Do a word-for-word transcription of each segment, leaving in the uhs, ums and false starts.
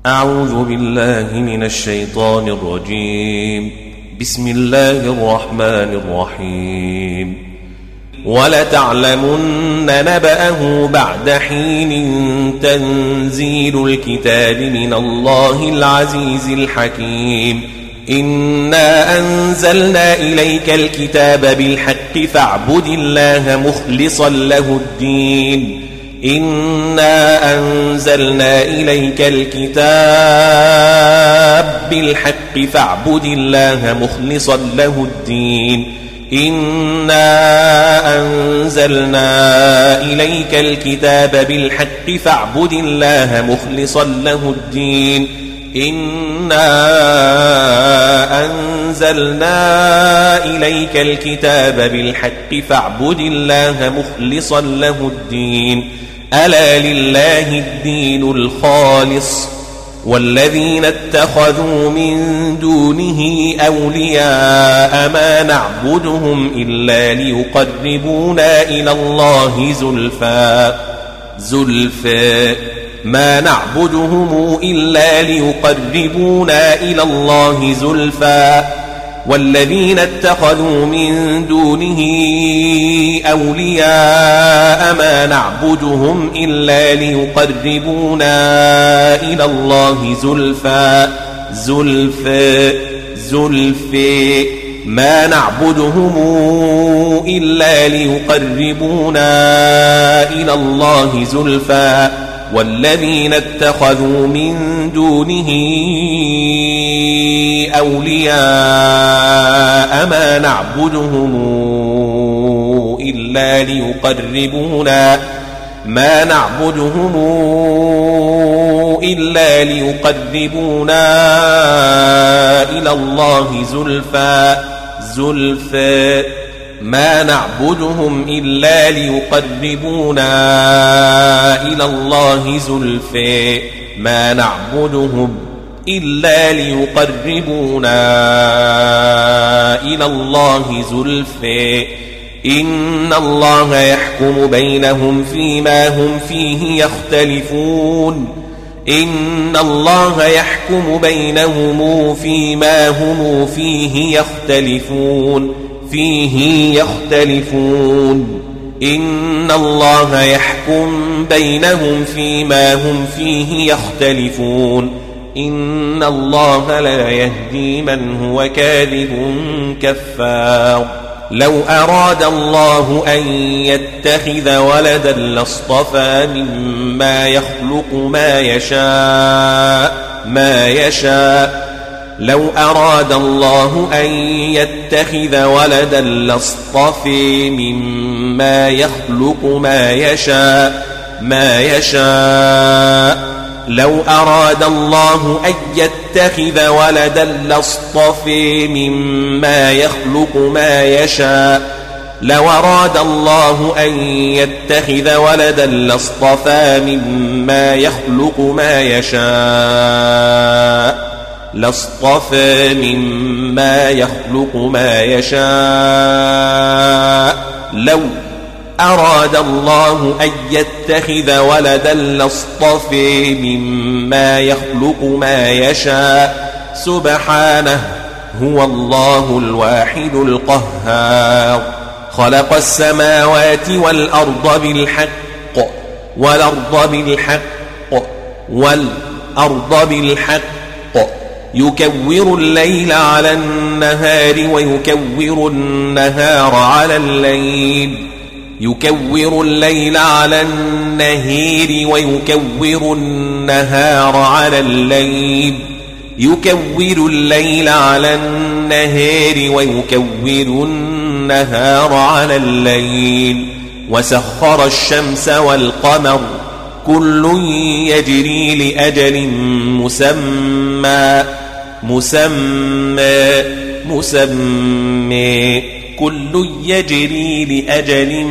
أعوذ بالله من الشيطان الرجيم. بسم الله الرحمن الرحيم. ولتعلمن نبأه بعد حين تنزيل الكتاب من الله العزيز الحكيم. إنا أنزلنا إليك الكتاب بالحق فاعبد الله مخلصا له الدين. إنا أنزلنا إليك الكتاب بالحق فاعبد الله مخلصا له الدين. إنا أنزلنا إليك الكتاب بالحق فاعبد الله مخلصا له الدين. إنا أنزلنا إليك الكتاب بالحق فاعبد الله مخلصا له الدين. ألا لله الدين الخالص والذين اتخذوا من دونه أولياء ما نعبدهم إلا ليقربونا إلى الله زلفى زلفى ما نعبدهم إلا ليقربونا إلى الله زلفى والذين اتخذوا من دونه أولياء ما نعبدهم إلا ليقربونا إلى الله زلفى زلفى زلفى ما نعبدهم إلا ليقربونا إلى الله زلفى والذين اتخذوا من دونه أولياء ما نعبدهم إلا ليقربونا ما نعبدهم إلا ليقربونا إلى الله زلفى زلفى ما نعبدهم إلا ليقربونا إلى الله زلفى ما نعبدهم إلا ليقربونا إلى الله زلفى إن الله يحكم بينهم فيما هم فيه يختلفون. إن الله يحكم بينهم فيما هم فيه يختلفون فيه يختلفون. إن الله يحكم بينهم فيما هم فيه يختلفون. إن الله لا يهدي من هو كاذب كفار. لو أراد الله أن يتخذ ولدا لاصطفى مما يخلق ما يشاء ما يشاء لو أراد الله أن يتخذ ولدا لاصطفى مما يخلق ما يشاء ما يشاء لو أراد الله أن يتخذ ولدا لاصطفى مما يخلق ما يشاء لو أراد الله أن يتخذ ولدا لاصطفى مما يخلق ما يشاء لاصطفى مما يخلق ما يشاء لو أراد الله أن يتخذ ولدا لاصطفى مما يخلق ما يشاء سبحانه هو الله الواحد القهار. خلق السماوات والأرض بالحق والأرض بالحق والأرض بالحق يكور الليل على النهار ويكور النهار على الليل يكور الليل على النهار ويكور النهار على الليل يكور الليل على النهار ويكور النهار على الليل وسخر الشمس والقمر كل يجري لأجل مسمى مسمى مسمى كل يجري لأجل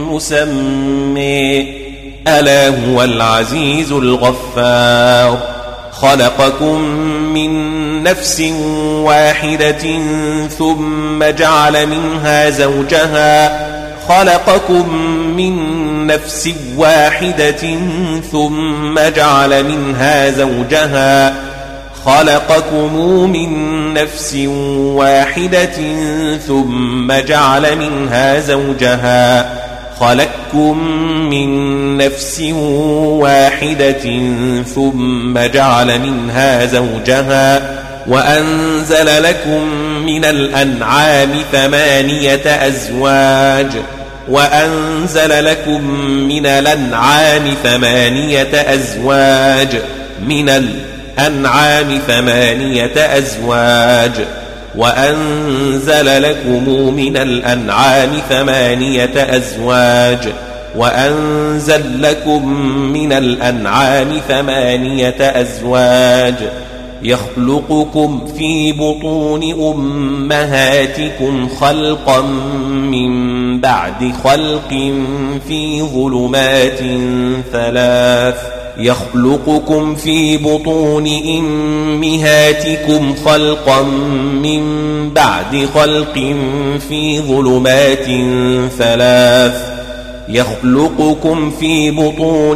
مسمى ألا هو العزيز الغفار. خلقكم من نفس واحدة ثم جعل منها زوجها خلقكم من نفس واحدة ثم جعل منها زوجها خلقكم من نفس واحدة ثم جعل منها زوجها خلقكم من نفس واحدة ثم جعل منها زوجها وأنزل لكم من الأنعام ثمانية أزواج وأنزل لكم من الأنعام ثمانية أزواج من الأنعام ثمانية أزواج وأنزل لكم من الأنعام ثمانية أزواج وأنزل لكم من الأنعام ثمانية أزواج يخلقكم في بطون أمهاتكم خلقا من بعد خلق في ظلمات ثلاث يخلقكم في بطون أمهاتكم خلقا من بعد خلق في ظلمات ثلاث يخلقكم في بطون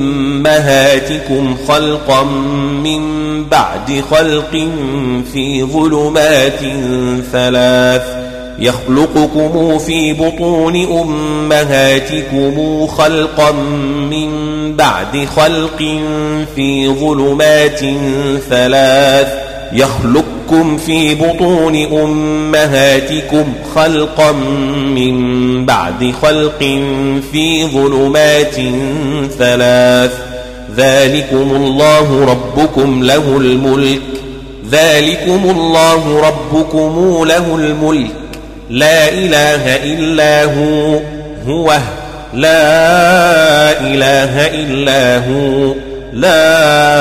أمهاتكم خلقا من بعد خلق في ظلمات ثلاث يخلقكم في بطون أمهاتكم خلقا من بعد خلق في ظلمات ثلاث يخلقكم في بطون أمهاتكم خلقا من بعد خلق في ظلمات ثلاث ذلكم الله ربكم له الملك ذلكم الله ربكم له الملك لا إله إلا هو هو لا إله إلا هو لا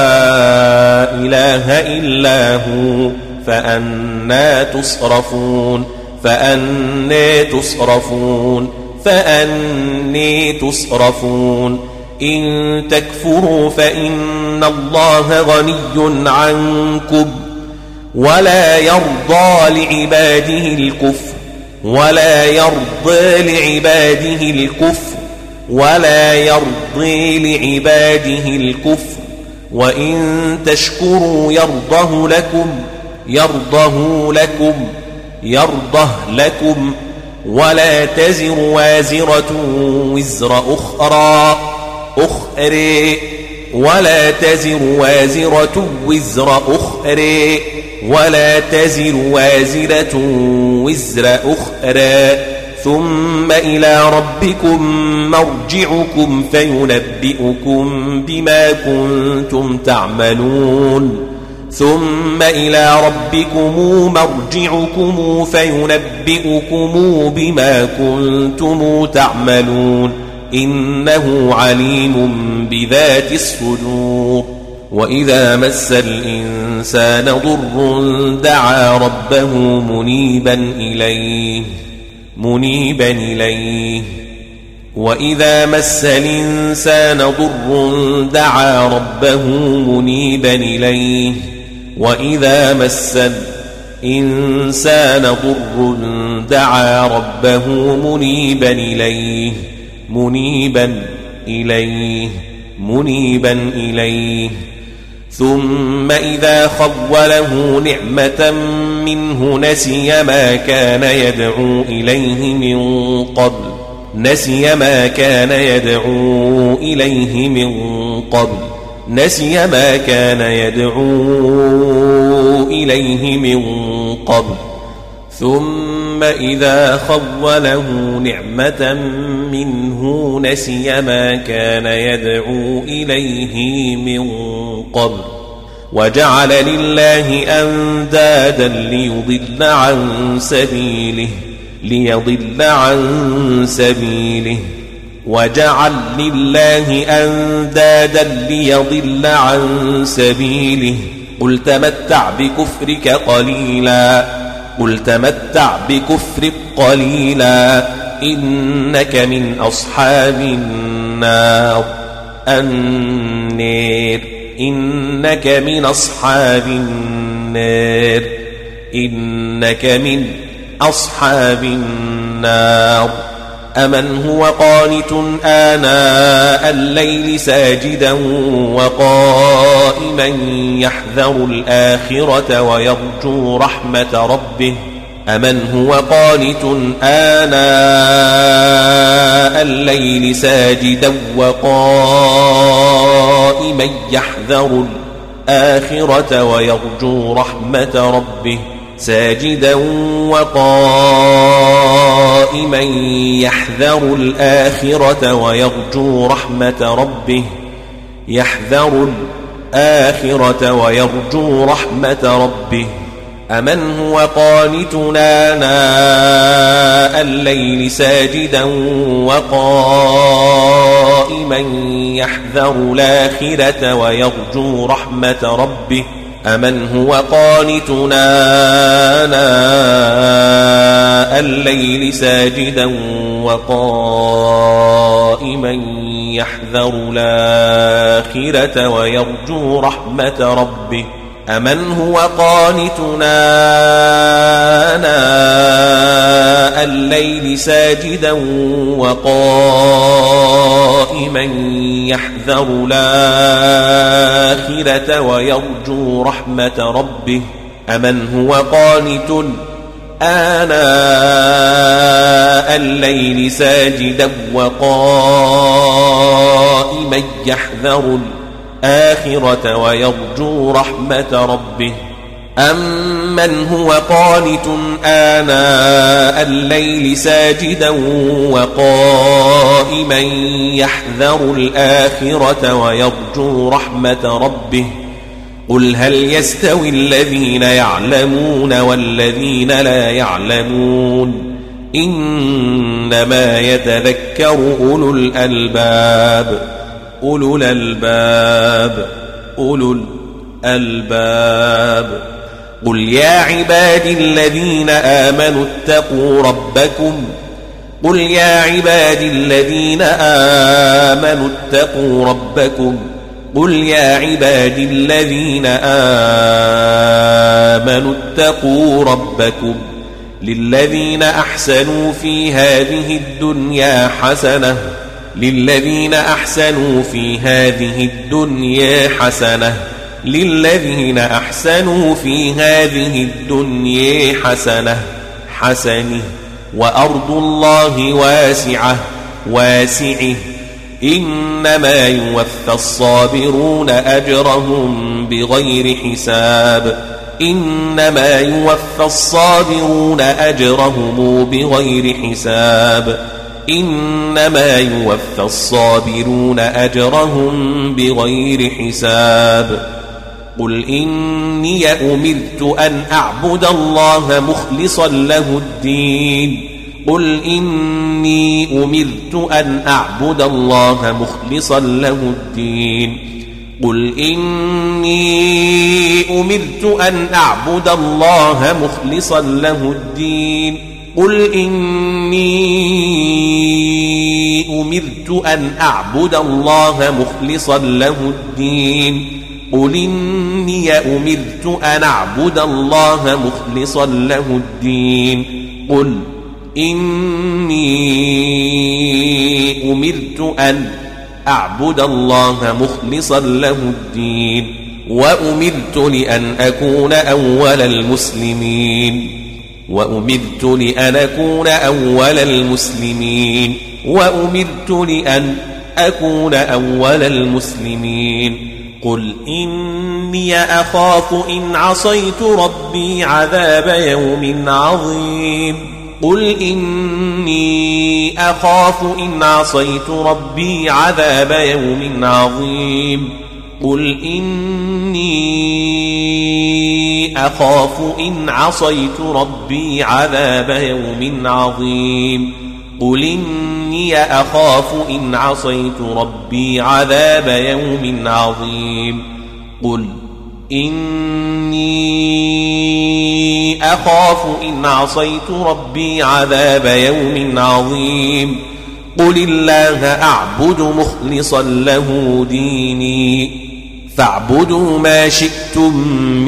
إله إلا هو فأنا تصرفون فأنا تصرفون فأني تصرفون إن تكفروا فإن الله غني عنكم ولا يرضى لعباده الكفر ولا يرضى لعباده الكفر ولا يرضي لعباده الكفر وإن تشكروا يرضه لكم يرضه لكم يرضه لكم ولا تزر وازرة وزر أخرى أخرى ولا تزر وازرة وزر أخرى ولا تزر وازرة وزر أخرى ثم إلى ربكم مرجعكم فينبئكم بما كنتم تعملون ثم إلى ربكم مرجعكم فينبئكم بما كنتم تعملون إنه عليم بذات الصدور وإذا مس الإنسان ضر دعا ربه منيبا إليه منيبا إليه وإذا مس الإنسان ضر دعا ربه منيبا إليه وإذا مس الإنسان ضر دعا ربه منيبا إليه منيبا إليه منيبا إليه ثم إذا خوله نعمة منه نسي ما كان يدعو إليه من قبل نسي ما كان يدعو إليه من قبل نسي ما كان يدعو إليه من قبل ثم إذا خوله نعمة منه نسي ما كان يدعو إليه من قبل وجعل لله أندادا ليضل عن سبيله ليضل عن سبيله وجعل لله أندادا ليضل عن سبيله قل تمتع بكفرك قليلا قل تمتع بكفرك قليلا إنك من أصحاب النار النار إنك من أصحاب النار إنك من أصحاب النار أمن هو قانت آناء الليل ساجدا وقائما يحذر الآخرة ويرجو رحمة ربه أمن هو قانت آناء الليل ساجدا وقائما يحذر الآخرة ويرجو رحمة ربه ساجدا وقائما يحذر الآخرة ويرجو رحمة ربه يحذر الآخرة ويرجو رحمة ربه أمن هو قانت آناء الليل ساجدا وقائما يحذر الآخرة ويرجو رحمة ربه أمن هو قانت آناء الليل ساجدا وقائما يحذر الآخرة ويرجو رحمة ربه أمن هو قانت آناء الليل ساجدا وقائما يحذر الآخرة ويرجو رحمة ربه أمن هو قانت آناء الليل ساجدا وقائما يحذر الآخرة ويرجو رحمة ربه أمن هو قانت آناء الليل ساجدا وقائما يحذر الآخرة ويرجو رحمة ربه قل هل يستوي الذين يعلمون والذين لا يعلمون إنما يتذكر أولو الألباب أولو الألباب أولو الألباب قل يا عبادي الذين آمنوا اتقوا ربكم قل يا عبادي الذين آمنوا اتقوا ربكم قل يا عبادي الذين آمنوا اتقوا ربكم للذين أحسنوا في هذه الدنيا حسنة للذين أحسنوا في هذه الدنيا حسنة للذين أحسنوا في هذه الدنيا حسنة حسنه وأرض الله واسعة واسعه إنما يوفى الصابرون أجرهم بغير حساب إنما يوفى الصابرون أجرهم بغير حساب إنما يوفى الصابرون أجرهم بغير حساب قل إني أمرت أن أعبد الله مخلصا له الدين قل إني أمرت أن أعبد الله مخلصا له الدين قل إني أمرت أن أعبد الله مخلصا له الدين قل إني أمرت أن أعبد الله مخلصا له الدين قل إني أمرت أن أعبد الله مخلصا له الدين قل إني أمرت أن أعبد الله مخلصا له الدين وأمرت لأن أكون أول المسلمين وأمرت لأن أكون أول المسلمين وأمرت لأن أكون أول المسلمين قل إني أخاف إن عصيت ربي عذاب يوم عظيم قل إني أخاف إن عصيت ربي عذاب يوم عظيم قل إني أخاف إن عصيت ربي عذاب يوم عظيم قل إني أخاف إن عصيت ربي عذاب يوم عظيم قل إني أخاف إن عصيت ربي عذاب يوم عظيم قل الله أعبد مخلصا له ديني فاعبدوا ما شئتم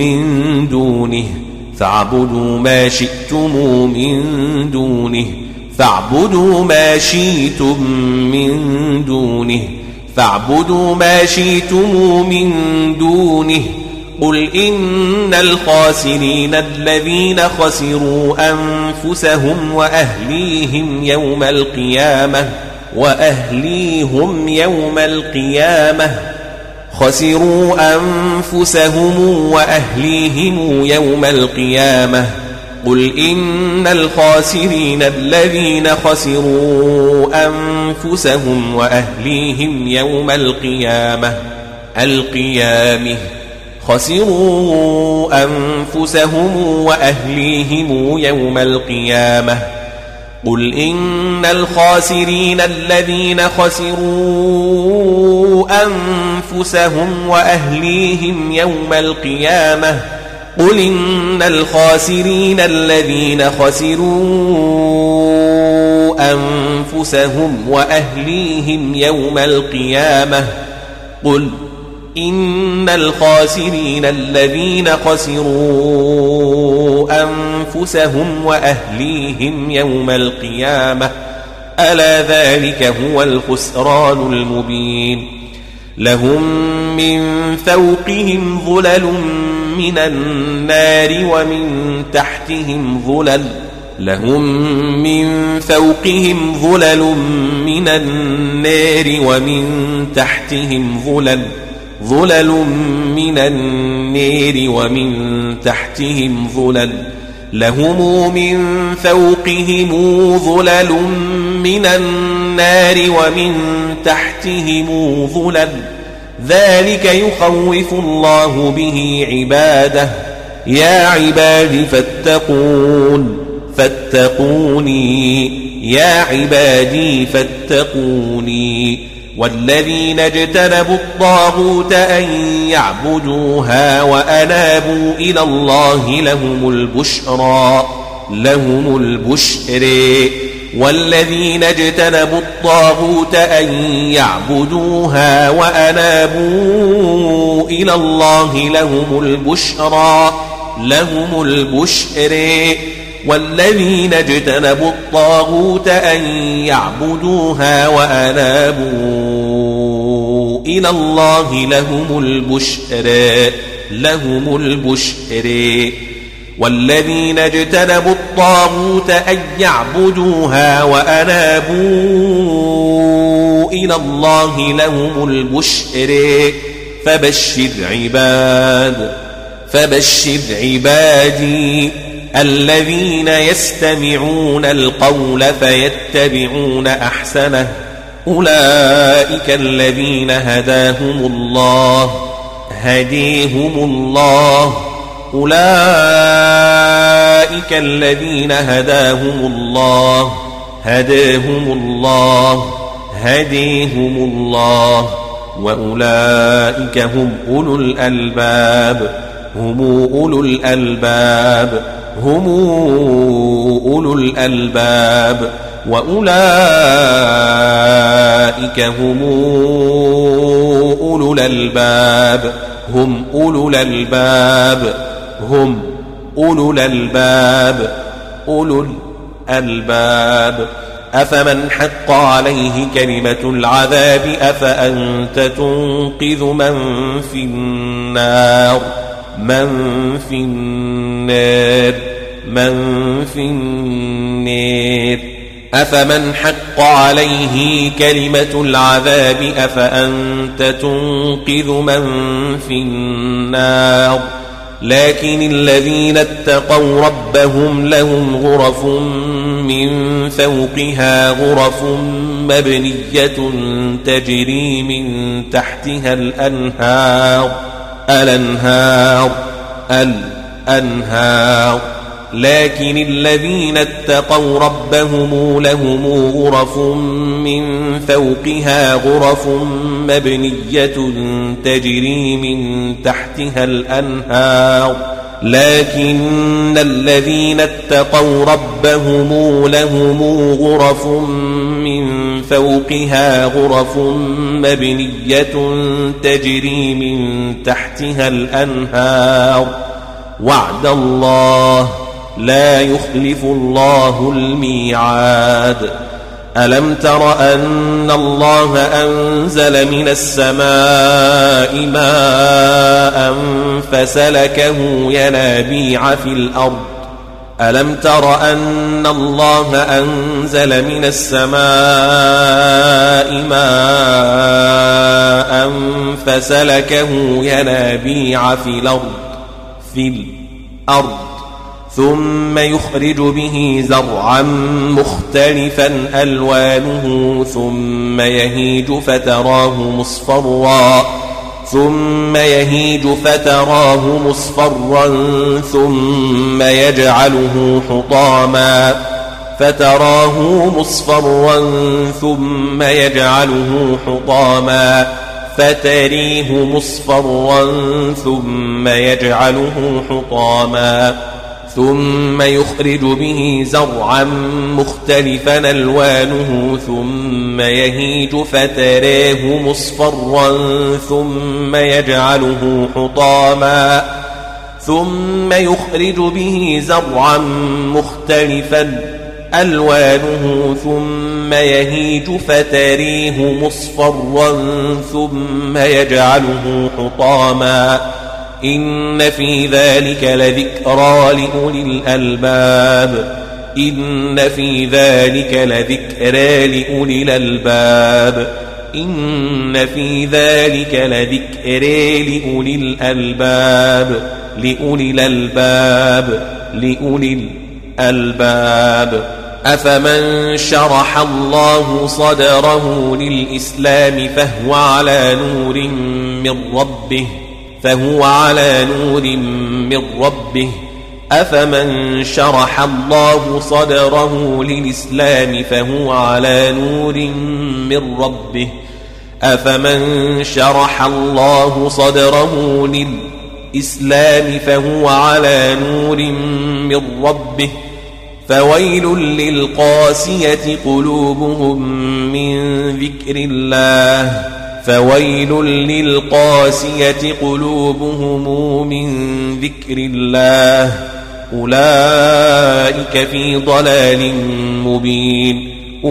من دونه فاعبدوا ما شئتم من دونه فاعبدوا ما شئتم من دونه فاعبدوا ما شئتم من دونه قل إن الخاسرين الذين خسروا أنفسهم وأهليهم يوم القيامة وأهليهم يوم القيامة خسروا أنفسهم وأهليهم يوم القيامة قل إن الخاسرين الذين خسروا أنفسهم وأهليهم يوم القيامة القيامة خسروا أنفسهم وأهليهم يوم القيامة قل إن الخاسرين الذين خسروا أنفسهم وأهليهم يوم القيامة قل إن الخاسرين الذين خسروا أنفسهم وأهليهم يوم القيامة قل إن الخاسرين الذين خسروا أنفسهم وأهليهم يوم القيامة ألا ذلك هو الخسران المبين لهم من فوقهم ظلل من النار ومن تحتهم ظلل لهم من فوقهم ظلل من النار ومن تحتهم ظلل ظلل من النار ومن تحتهم ظلل لهم من فوقهم ظلل من النار ومن تحتهم ظلل ذلك يخوف الله به عباده يا عباد فاتقون فاتقوني يا عبادي فاتقوني والذين اجتنبوا الطاغوت أن يعبدوها وأنابوا إلى الله لهم البشرى لهم البشر والذين اجتنبوا الطاغوت أن يعبدوها وأنابوا إلى الله لهم البشرى لهم البشر والذين اجتنبوا الطاغوت أن يعبدوها وأنابوا إلى الله لهم البشر لهم البشر والذين اجتنبوا الطاغوت أن يعبدوها وأنابوا إلى الله لهم البشر فبشر عباد فبشر عبادي الذين يستمعون القول فيتبعون أحسنه أولئك الذين هداهم الله هديهم الله أولئك الذين هداهم الله هداهم الله هديهم الله وأولئك هم أولو الألباب هم أولو الألباب هم أولو الألباب وأولئك هم أولو الألباب هم أولو الألباب هم أولو الألباب أولو الألباب أفمن حق عليه كلمة العذاب أفأنت تنقذ من في النار من في النار من في النار أفمن حق عليه كلمة العذاب أفأنت تنقذ من في النار لكن الذين اتقوا ربهم لهم غرف من فوقها غرف مبنية تجري من تحتها الأنهار الأنهار الأنهار لكن الذين اتقوا ربهم لهم غرف من فوقها غرف مبنية تجري من تحتها الأنهار لكن الذين اتقوا ربهم لهم غرف من فوقها غرف مبنية تجري من تحتها الأنهار وعد الله لا يخلف الله الميعاد. ألم تر أن الله أنزل من السماء ماء فسلكه ينابيع في الأرض ألم تر أن الله أنزل من السماء ماء فسلكه ينابيع في الأرض في الأرض ثم يخرج به زرعا مختلفا ألوانه ثم يهيج فتراه مصفرا ثم يهيج فتراه مصفرا ثم يجعله حطاما فتراه مصفرا ثم يجعله حطاما فتريه مصفرا ثم يجعله حطاما ثم يخرج به زرعا مختلفا ألوانه ثم يهيج فتراه مصفرا ثم يجعله حطاما ثم يخرج به زرعا مختلفا ألوانه ثم يهيج فتريه مصفرا ثم يجعله حطاما إن في ذلك لذكرى لأولي الألباب إن في ذلك لذكرى لأولي الألباب إن في ذلك لذكرى لأولي الألباب لأولي الألباب لأولي الألباب أفمن شرح الله صدره للإسلام فهو على نور من ربه فهو على نور من ربه أفمن شرح الله صدره للإسلام فهو على نور من ربه أفمن شرح الله صدره للإسلام فهو على نور من ربه فويل للقاسية قلوبهم من ذكر الله فويل للقاسية قلوبهم من ذكر الله أولئك في ضلال مبين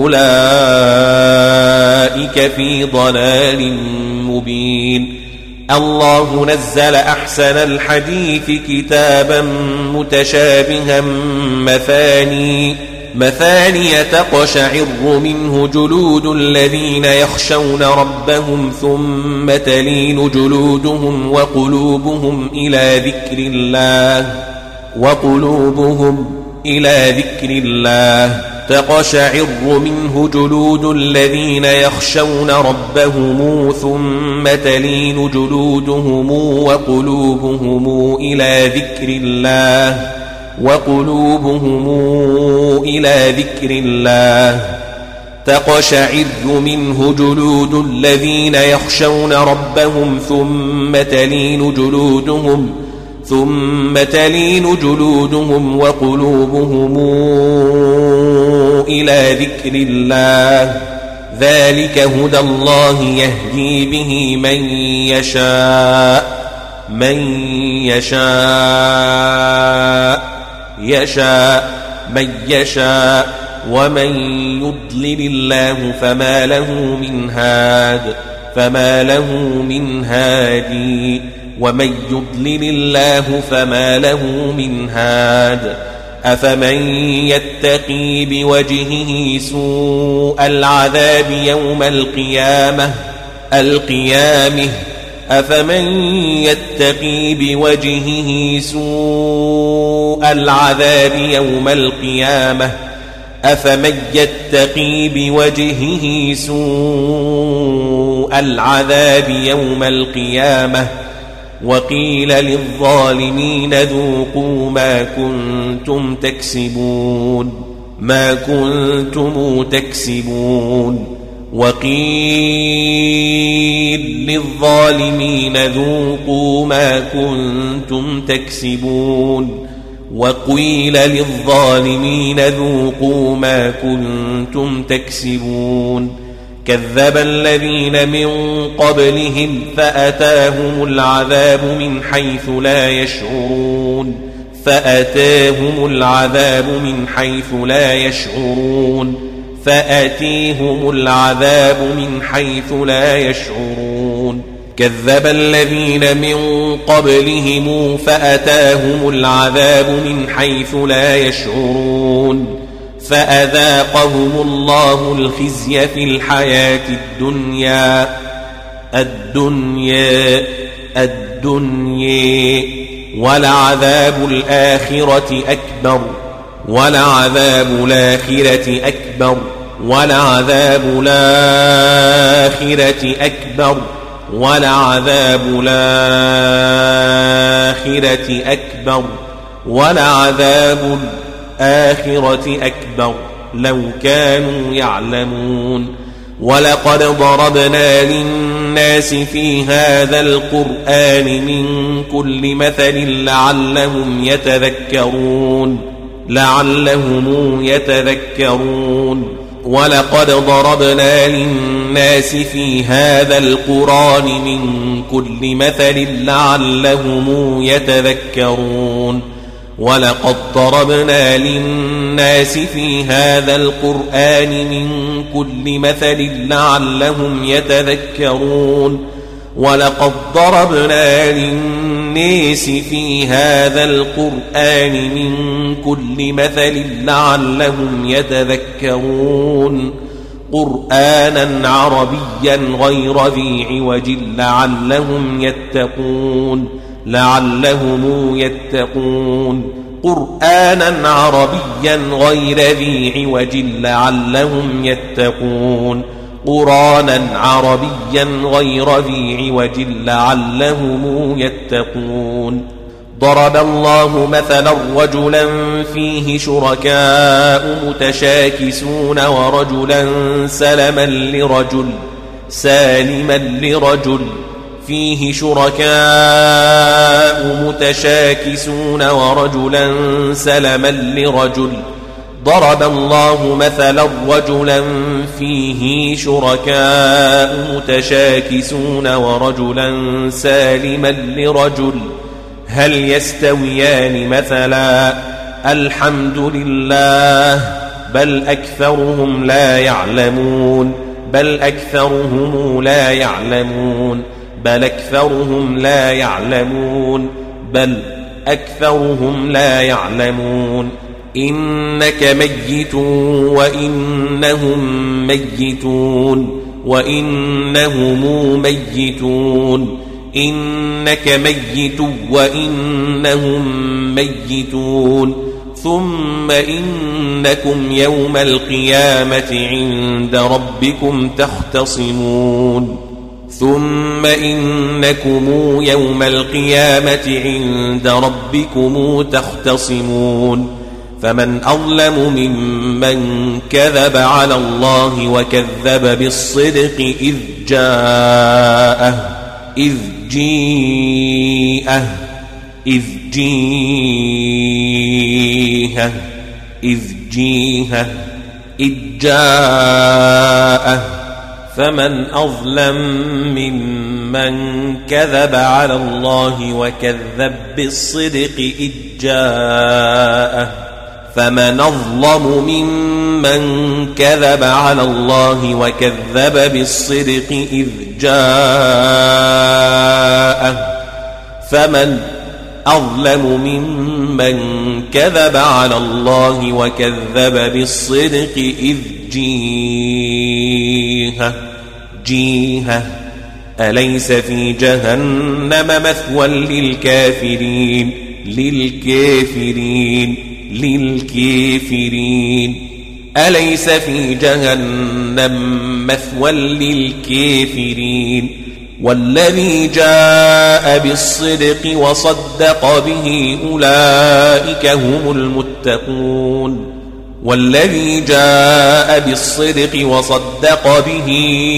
أولئك في ضلال مبين الله نزل أحسن الحديث كتابا متشابها مثاني مثانية تقشعر منه جلود الذين يخشون ربهم ثم تلين جلودهم وقلوبهم إلى ذكر الله وقلوبهم إلى ذكر الله تقشعر منه جلود الذين يخشون ربهم ثم تلين جلودهم وقلوبهم إلى ذكر الله وقلوبهم إلى ذكر الله تقشعر منه جلود الذين يخشون ربهم ثم تلين جلودهم ثم تلين جلودهم وقلوبهم إلى ذكر الله ذلك هدى الله يهدي به من يشاء من يشاء يشاء من يشاء ومن يضلل الله فما له من هاد فما له من هادي ومن يضلل الله فما له من هاد أفمن يتقي بوجهه سوء العذاب يوم القيامة القيامة أفمن يتقي بوجهه سوء العذاب يوم القيامة أفمن يتقي بوجهه سوء العذاب يوم القيامة وقيل للظالمين ذوقوا ما كنتم تكسبون ما كنتم تكسبون وقيل للظالمين ذوقوا ما كنتم تكسبون وقيل للظالمين ذوقوا ما كنتم تكسبون كذب الذين من قبلهم فأتاهم العذاب من حيث لا يشعرون فأتاهم العذاب من حيث لا يشعرون فأتيهم العذاب من حيث لا يشعرون كذب الذين من قبلهم فأتاهم العذاب من حيث لا يشعرون فأذاقهم الله الخزي في الحياة الدنيا الدنيا الدنيا ولعذاب الآخرة أكبر ولعذاب الآخرة أكبر ولعذاب الآخرة أكبر ولعذاب الآخرة أكبر ولعذاب الآخرة أكبر لو كانوا يعلمون ولقد ضربنا للناس في هذا القرآن من كل مثل لعلهم يتذكرون لعلهم يتذكرون ولقد ضربنا للناس في هذا القرآن من كل مثل لعلهم يتذكرون ولقد ضربنا للناس في هذا القرآن من كل مثل لعلهم يتذكرون ولقد ضربنا للناس في هذا القرآن من كل مثل لعلهم يتذكرون قرآنا عربيا غير ذي عوج لعلهم يتقون لعلهم يتقون قرآنا عربيا غير ذي عوج لعلهم يتقون قرآنا عربيا غير ذي عوج لعلهم يتقون ضرب الله مثلا رجلا فيه شركاء متشاكسون ورجلا سلما لرجل سالما لرجل فيه شركاء متشاكسون ورجلا سلما لرجل ضرب الله مثلا رجلا فيه شركاء متشاكسون ورجلا سالما لرجل هل يستويان مثلا الحمد لله بل أكثرهم لا يعلمون بل أكثرهم لا يعلمون بل أكثرهم لا يعلمون بل أكثرهم لا يعلمون إنك ميت وإنهم ميتون وإنهم ميتون إنك ميت وإنهم ميتون ثم إنكم يوم القيامة عند ربكم تختصمون ثم إنكم يوم القيامة عند ربكم تختصمون فمن أظلم ممن كذب على الله وكذب بالصدق إذ جاءه إذ جيءه إذ جيءه إذ جيءه إذ جاءه فمن أظلم ممن كذب على الله وكذب بالصدق إذ جاءه فمن أظلم ممن كذب على الله وكذب بالصدق إذ جاءه فمن أظلم ممن كذب على الله وكذب بالصدق إذ جيءه جيهة أليس في جهنم مثوى للكافرين للكافرين للكافرين أليس في جهنم مثوى للكافرين والذي جاء بالصدق وصدق به أولئك هم المتقون والذي جاء بالصدق وصدق به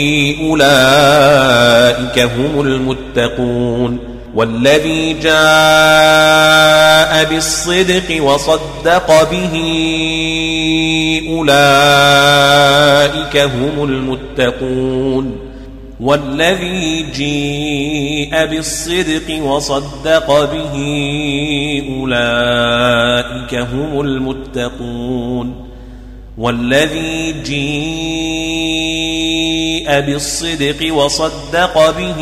أولئك هم المتقون والذي جاء بالصدق وصدق به أولئك هم المتقون والذي جاء بالصدق وصدق به أولئك أولئك هم المتقون والذي جيء بالصدق وصدق به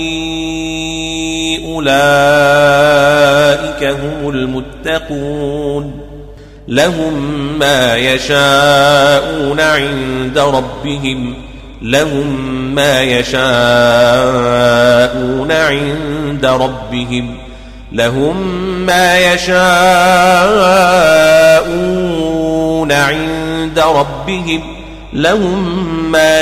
أولئك هم المتقون لهم ما يشاءون عند ربهم لهم ما يشاءون عند ربهم لهم ما يشاءون عند ربهم لهم ما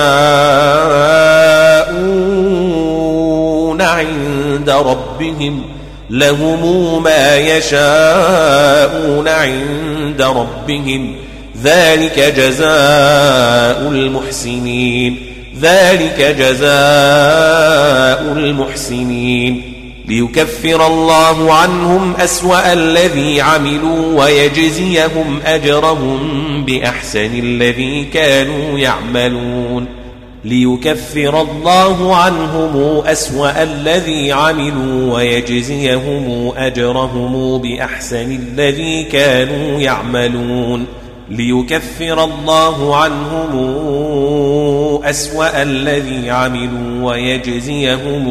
يشاءون عند ربهم لهم ما يشاءون عند ربهم ذلك جزاء المحسنين ذلك جزاء المحسنين ليكفر الله عنهم أسوأ الذي عملوا ويجزيهم أجرهم بأحسن الذي كانوا يعملون ليكفر الله عنهم أسوأ الذي عملوا ويجزيهم أجرهم بأحسن الذي كانوا يعملون ليكفر الله عنهم أسوأ الذي عملوا ويجزيهم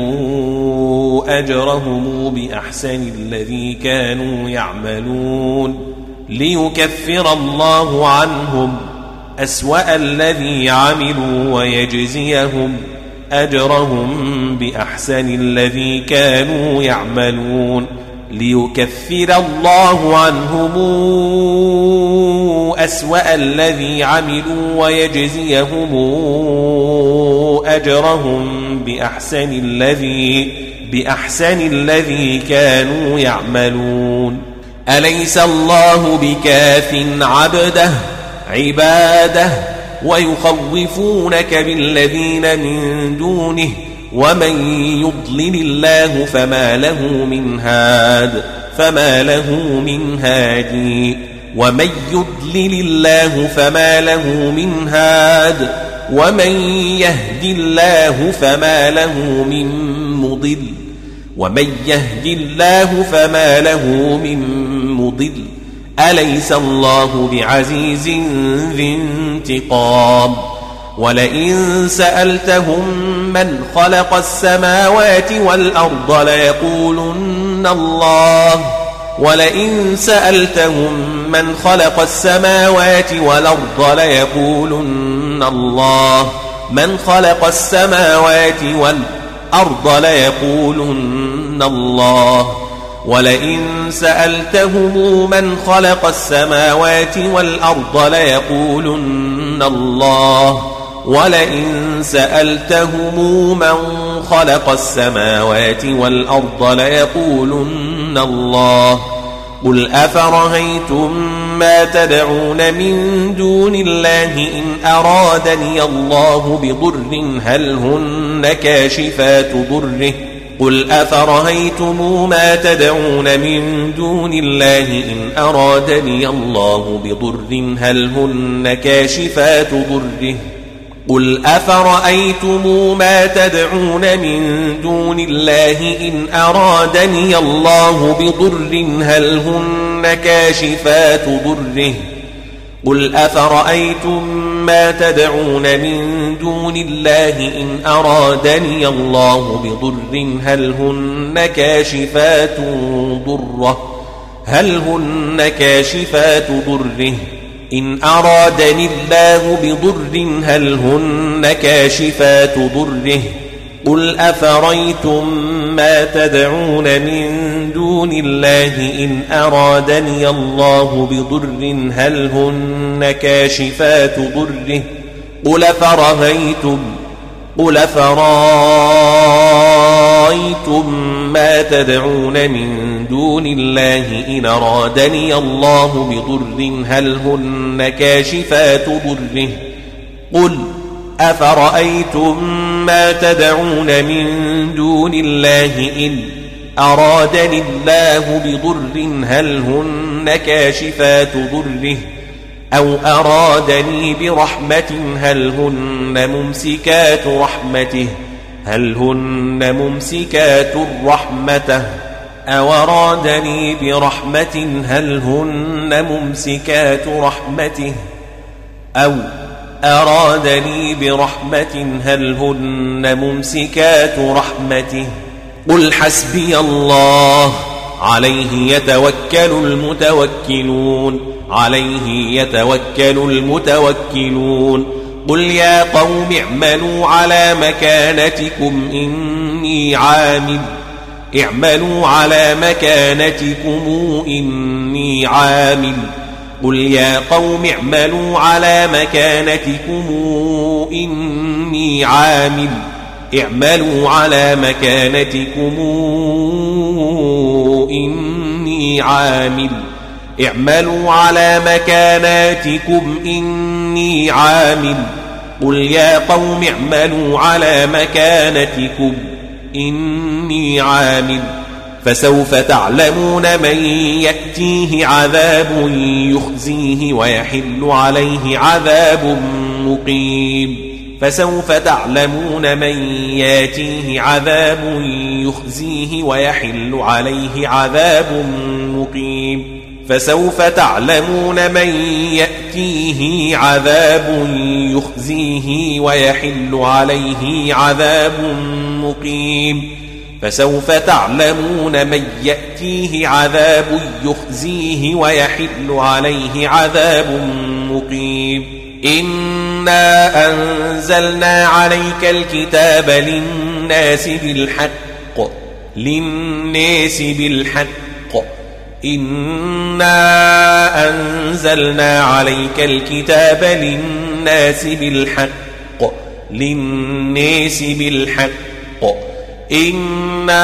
أجرهم بأحسن الذي كانوا يعملون ليكفر الله عنهم أسوأ الذي عملوا ويجزيهم أجرهم بأحسن الذي كانوا يعملون ليكفر الله عنهم أسوأ الذي عملوا ويجزيهم أجرهم بأحسن الذي بأحسن الذي كانوا يعملون أليس الله بكاف عبده عباده ويخوفونك بالذين من دونه ومن يضلل الله فما له من هاد فما له من هادي ومن يضلل الله فما له من هاد ومن يهد الله فما له من مضل ومن يهد الله فما له من مضل أليس الله بعزيز ذي انتقام ولئن سألتهم من خلق السماوات والأرض ليقولن الله ولئن سألتهم من خلق السماوات والأرض ليقولن الله من خلق السماوات والأرض ليقولن الله ولئن سألتهم من خلق السماوات والأرض ليقولن الله ولئن سألتهم من خلق السماوات والأرض ليقولن الله قل أفرأيتم ما تدعون من دون الله إن أرادني الله بضر هل هن كاشفات ضره قل أفرأيتم ما تدعون من دون الله إن أرادني الله بضر هل هن كاشفات ضره قل أفرأيتم ما تدعون من دون الله إن أرادني الله بضر هل هن كاشفات ضره قل أفرأيتم ما تدعون من دون الله إن أرادني الله بضر هل هن كاشفات ضره هل هن كاشفات ضره إن أرادني الله بضر هل هن كاشفات ضره قل أفرأيتم ما تدعون من دون الله إن أرادني الله بضر هل هن كاشفات ضره قل أفرأيتم قل أفرأيتم ما تدعون من دون الله إن أرادني الله بضر هل هن كاشفات ضره قل أفرأيتم ما تدعون من دون الله إن أرادني الله بضر هل هن كاشفات ضره أو أرادني برحمة هل هن ممسكات رحمته هل هن ممسكات رحمته أورادني برحمة هل هن ممسكات رحمته أو أرادني برحمة هل هن ممسكات رحمته قل حسبي الله عليه يتوكل المتوكلون عليه يتوكل المتوكلون قل يا قوم اعملوا على مكانتكم إني عامل اعملوا على مكانتكم إني عامل قل يا قوم اعملوا على مكانتكم إني عامل اعملوا على مكانتكم إني عامل اعملوا على مكاناتكم إني عامل قل يا قوم اعملوا على مكانتكم إني عامل فسوف تعلمون من يأتيه عذاب يخزيه ويحل عليه عذاب مقيم فسوف تعلمون من يأتيه عذاب يخزيه ويحل عليه عذاب مقيم فسوف تعلمون من يأتيه عذاب يخزيه ويحل عليه عذاب مقيم فسوف تعلمون من يأتيه عذاب يخزيه ويحل عليه عذاب مقيم إنا أنزلنا عليك الكتاب للناس بالحق للناس بالحق إنا أنزلنا عليك الكتاب للناس بالحق للناس بالحق إنا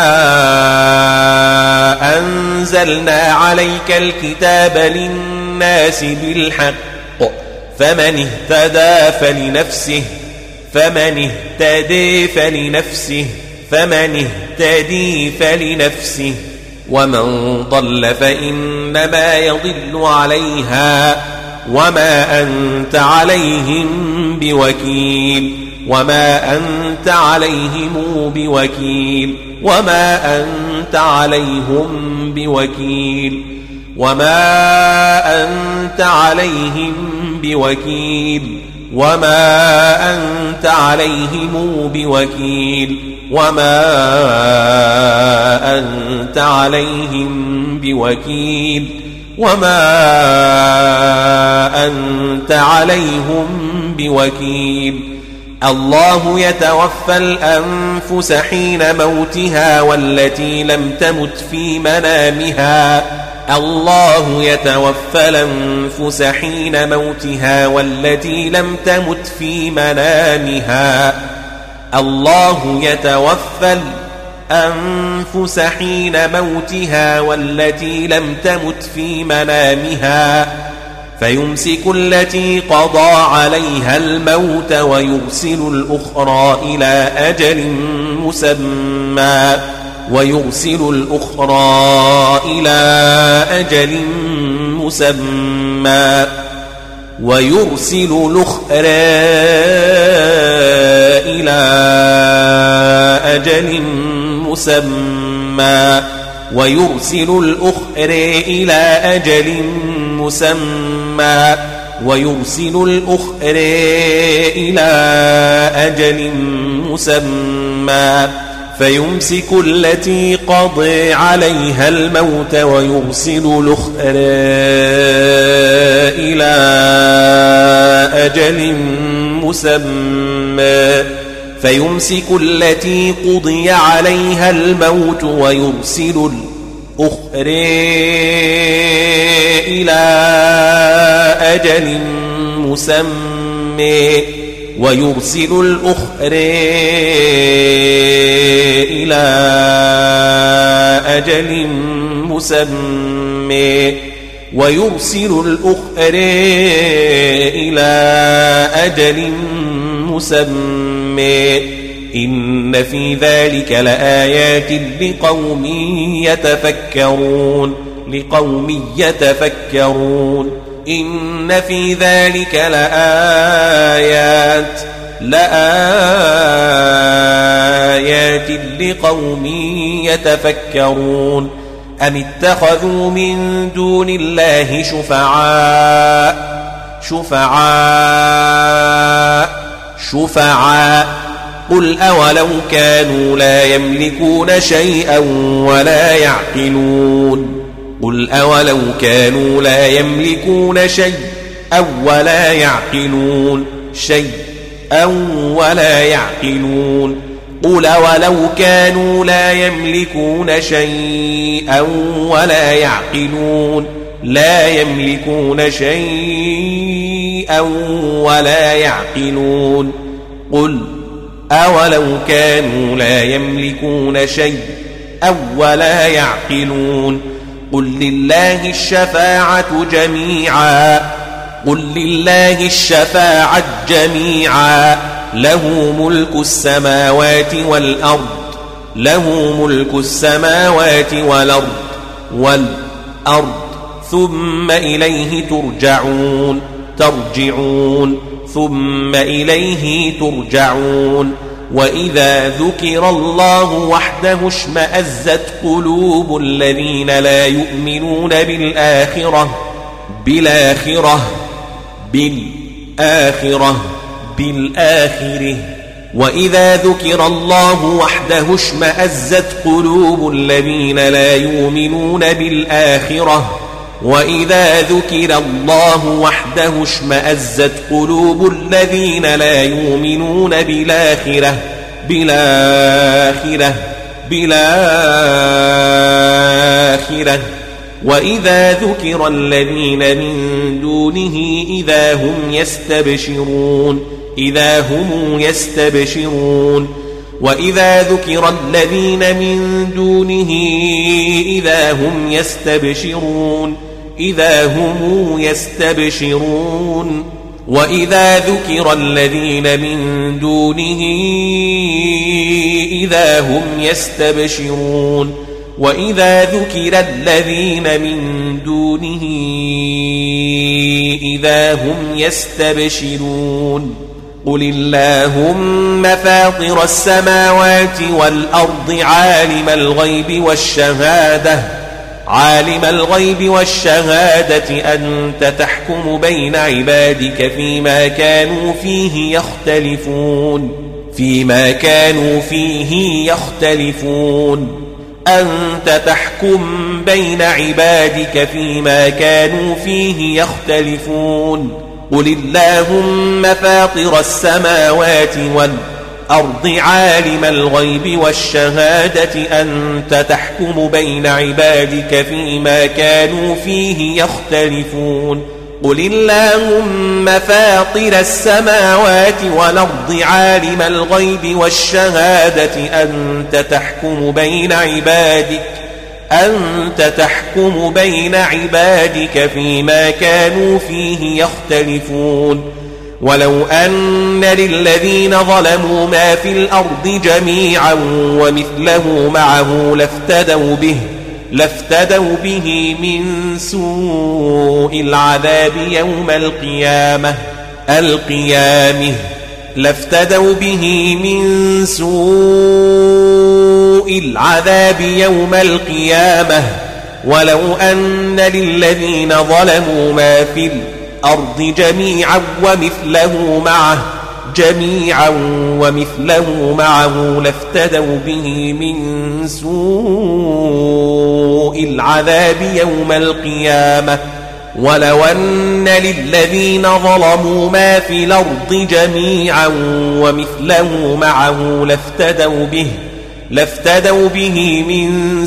أنزلنا عليك الكتاب للناس بالحق فمن اهتدى فلنفسه فمن اهتدي فلنفسه فمن اهتدي فلنفسه ومن ضل فإنما يضل عليها وما أنت عليهم بوكيل وما أنت عليهم بوكيل وما أنت عليهم بوكيل وما أنت عليهم بوكيل وما أنت عليهم بوكيل وما أنت عليهم بوكيل وما أنت عليهم بوكيل الله يتوفى الأنفس حين موتها والتي لم تمت في منامها الله يتوفى الأنفس حين موتها والتي لم تمت في منامها الله يتوفى الأنفس حين موتها والتي لم تمت في منامها فيمسك التي قضى عليها الموت ويرسل الأخرى إلى أجل مسمى ويرسل الأخرى إلى أجل مسمى ويرسل الأخرى إلى أجل مسمى ويرسل الأخرى إلى أجل مسمى ويرسل الأخرى إلى أجل مسمى فيمسك التي قضى عليها الموت ويرسل الأخرى إلى أجل مسمى فيمسك التي قضي عليها الموت ويرسل الأخرى إلى أجل مسمى ويرسل الأخرى إلى أجل مسمى ويرسل الأخرى إلى أجل مسمى إن في ذلك لآيات لقوم يتفكرون لقوم يتفكرون إن في ذلك لآيات لآيات لقوم يتفكرون أم اتخذوا من دون الله شفعاء شفعاء شفعاء قل أولو كانوا لا يملكون شيئا ولا يعقلون قل أولو كانوا لا يملكون شيئا ولا يعقلون شيئا ولا يعقلون قل أولو كانوا لا يملكون شيئا ولا يعقلون لا يملكون شيئا ولا يعقلون قل أولو كانوا لا يملكون شيئا ولا يعقلون قل لله الشفاعة جميعا قل لله الشفاعة جميعا له ملك السماوات والأرض له ملك السماوات والأرض والأرض ثم إليه ترجعون ترجعون ثم إليه ترجعون وإذا ذكر الله وحده اشمأزت قلوب الذين لا يؤمنون بالآخرة بالآخرة بالآخرة بالآخرة وإذا ذكر الله وحده اشمأزت قلوب الذين لا يؤمنون بالآخرة وإذا ذكر الله وحده اشمأزت قلوب الذين لا يؤمنون بالآخرة بالآخرة بالآخرة وإذا ذكر الذين من دونه إذا هم يستبشرون إذا هم يستبشرون وإذا ذكر الذين من دونه إذا هم يستبشرون إذا هم يستبشرون وإذا ذكر الذين من دونه إذا هم يستبشرون وإذا ذكر الذين من دونه إذا هم يستبشرون قل اللهم فاطر السماوات والأرض عالم الغيب والشهادة عالم الغيب والشهادة أنت تحكم بين عبادك فيما كانوا فيه يختلفون فيما كانوا فيه يختلفون أنت تحكم بين عبادك فيما كانوا فيه يختلفون قل اللهم فاطر السماوات والأرض عالم الغيب والشهادة أنت تحكم بين عبادك فيما كانوا فيه يختلفون قل اللهم فاطر السماوات والأرض عالم الغيب والشهادة أنت تحكم بين عبادك أنت تحكم بين عبادك فيما كانوا فيه يختلفون ولو أن للذين ظلموا ما في الأرض جميعا ومثله معه لافتدوا به لافتدوا به من سوء العذاب يوم القيامة القيامة لافتدوا به من سوء العذاب يوم القيامة ولو أن للذين ظلموا ما في الأرض جميعا ومثله معه جميعا ومثله معه لافتدوا به من سوء العذاب يوم القيامة ولو أن للذين ظلموا ما في الأرض جميعا ومثله معه لافتدوا به لافتدوا به من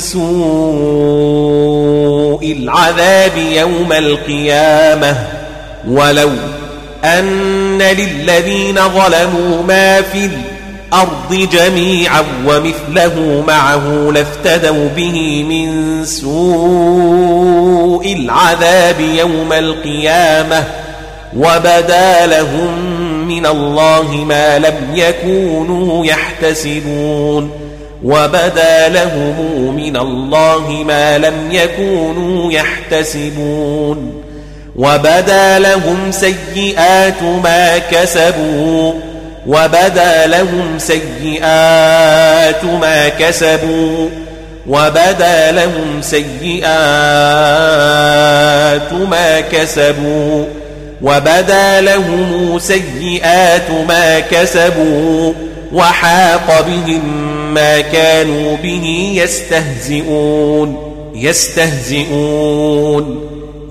سوء العذاب يوم القيامة ولو أن للذين ظلموا ما في الأرض جميعا ومثله معه لافتدوا به من سوء العذاب يوم القيامة وبدا لهم من الله ما لم يكونوا يحتسبون وبدا لهم من الله ما لم يكونوا يحتسبون وبدا لهم سيئات ما كسبوا وبدا لهم سيئات ما كسبوا وبدا لهم سيئات ما كسبوا وبدا لهم سيئات ما كسبوا وحاق بهم ما كانوا به يستهزئون يستهزئون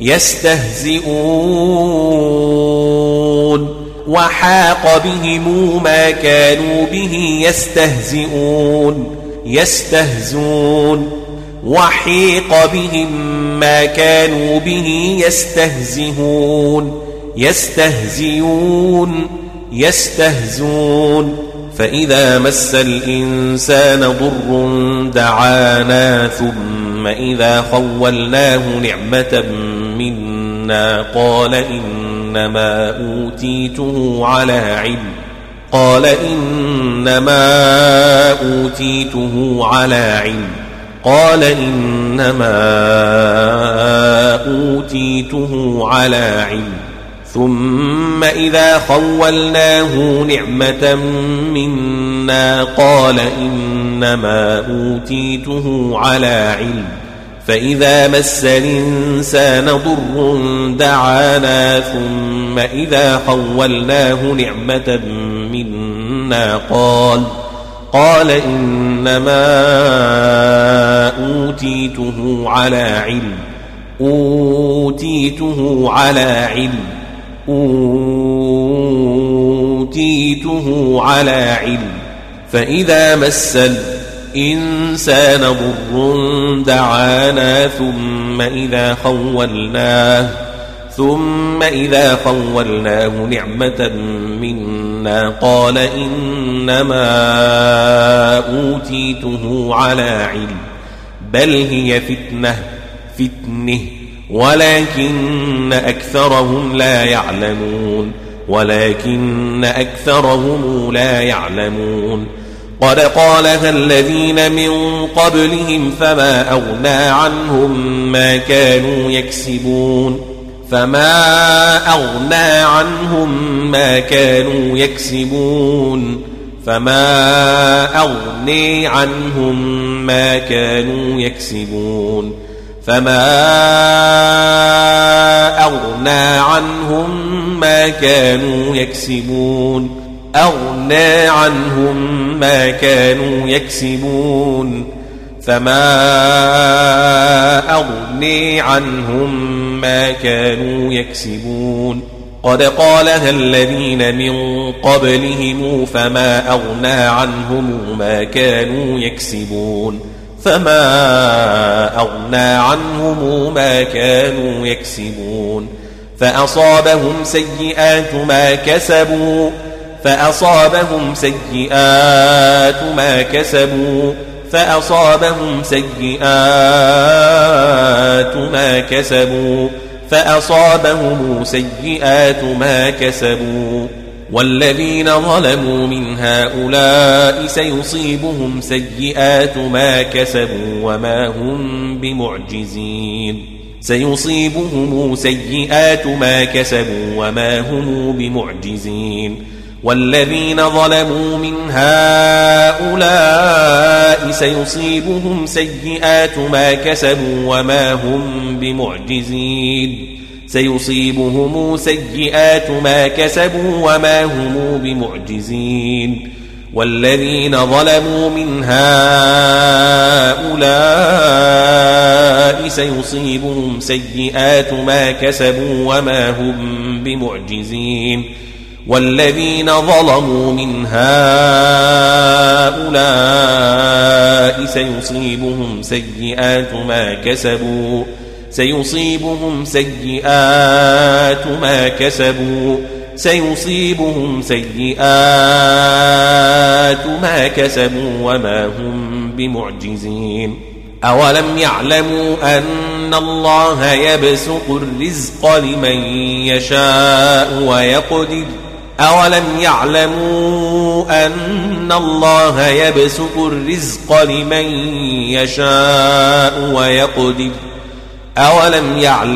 يستهزئون وحاق بهم ما كانوا به يستهزئون يستهزون وحيق بهم ما كانوا به يستهزئون يستهزئون يستهزون فإذا مس الإنسان ضر دعانا ثم إذا خولناه نعمة منا قال إنما أوتيته على علم قال إنما أوتيته على علم قال إنما أوتيته على علم ثم إذا خولناه نعمة منا قال إنما أوتيته على علم فإذا مس الإنسان ضر دعانا ثم إذا خولناه نعمة منا قال قال إنما أوتيته على علم أوتيته على علم أوتيته على علم فإذا مس الإنسان ضر دعانا ثم إذا خولناه ثم إذا خولناه نعمة منا قال إنما أوتيته على علم بل هي فتنة فتنه ولكن أكثرهم لا يعلمون ولكن أكثرهم لا يعلمون قد قالها الذين من قبلهم فما أغنى عنهم ما كانوا يكسبون فما أغنى عنهم ما كانوا يكسبون فما أغني عنهم ما كانوا يكسبون فما أغنى عنهم ما كانوا يكسبون أغنى عنهم ما كانوا يكسبون فما أغني عنهم ما كانوا يكسبون قد قالها الذين من قبلهم فما أغنى عنهم ما كانوا يكسبون فما أغنى عنهم ما كانوا يكسبون فأصابهم سيئات ما كسبوا فأصابهم سيئات ما كسبوا فأصابهم سيئات ما كسبوا فأصابهم سيئات ما كسبوا والذين ظلموا من هؤلاء سيصيبهم سيئات ما كسبوا وما هم بمعجزين سيصيبهم سيئات ما كسبوا وما هم بمعجزين والذين ظلموا من هؤلاء سيصيبهم سيئات ما كسبوا وما هم بمعجزين سيصيبهم سيئات ما كسبوا وما هم بمعجزين والذين ظلموا من هؤلاء سيصيبهم سيئات ما كسبوا وما هم بمعجزين والذين ظلموا من هؤلاء سيصيبهم سيئات ما كسبوا سيصيبهم سيئات ما كسبوا سيصيبهم سيئات ما كسبوا وما هم بمعجزين أولم يعلموا أن الله يبسط الرزق لمن يشاء ويقدر أولم يعلموا أن الله يبسط الرزق لمن يشاء ويقدر أولم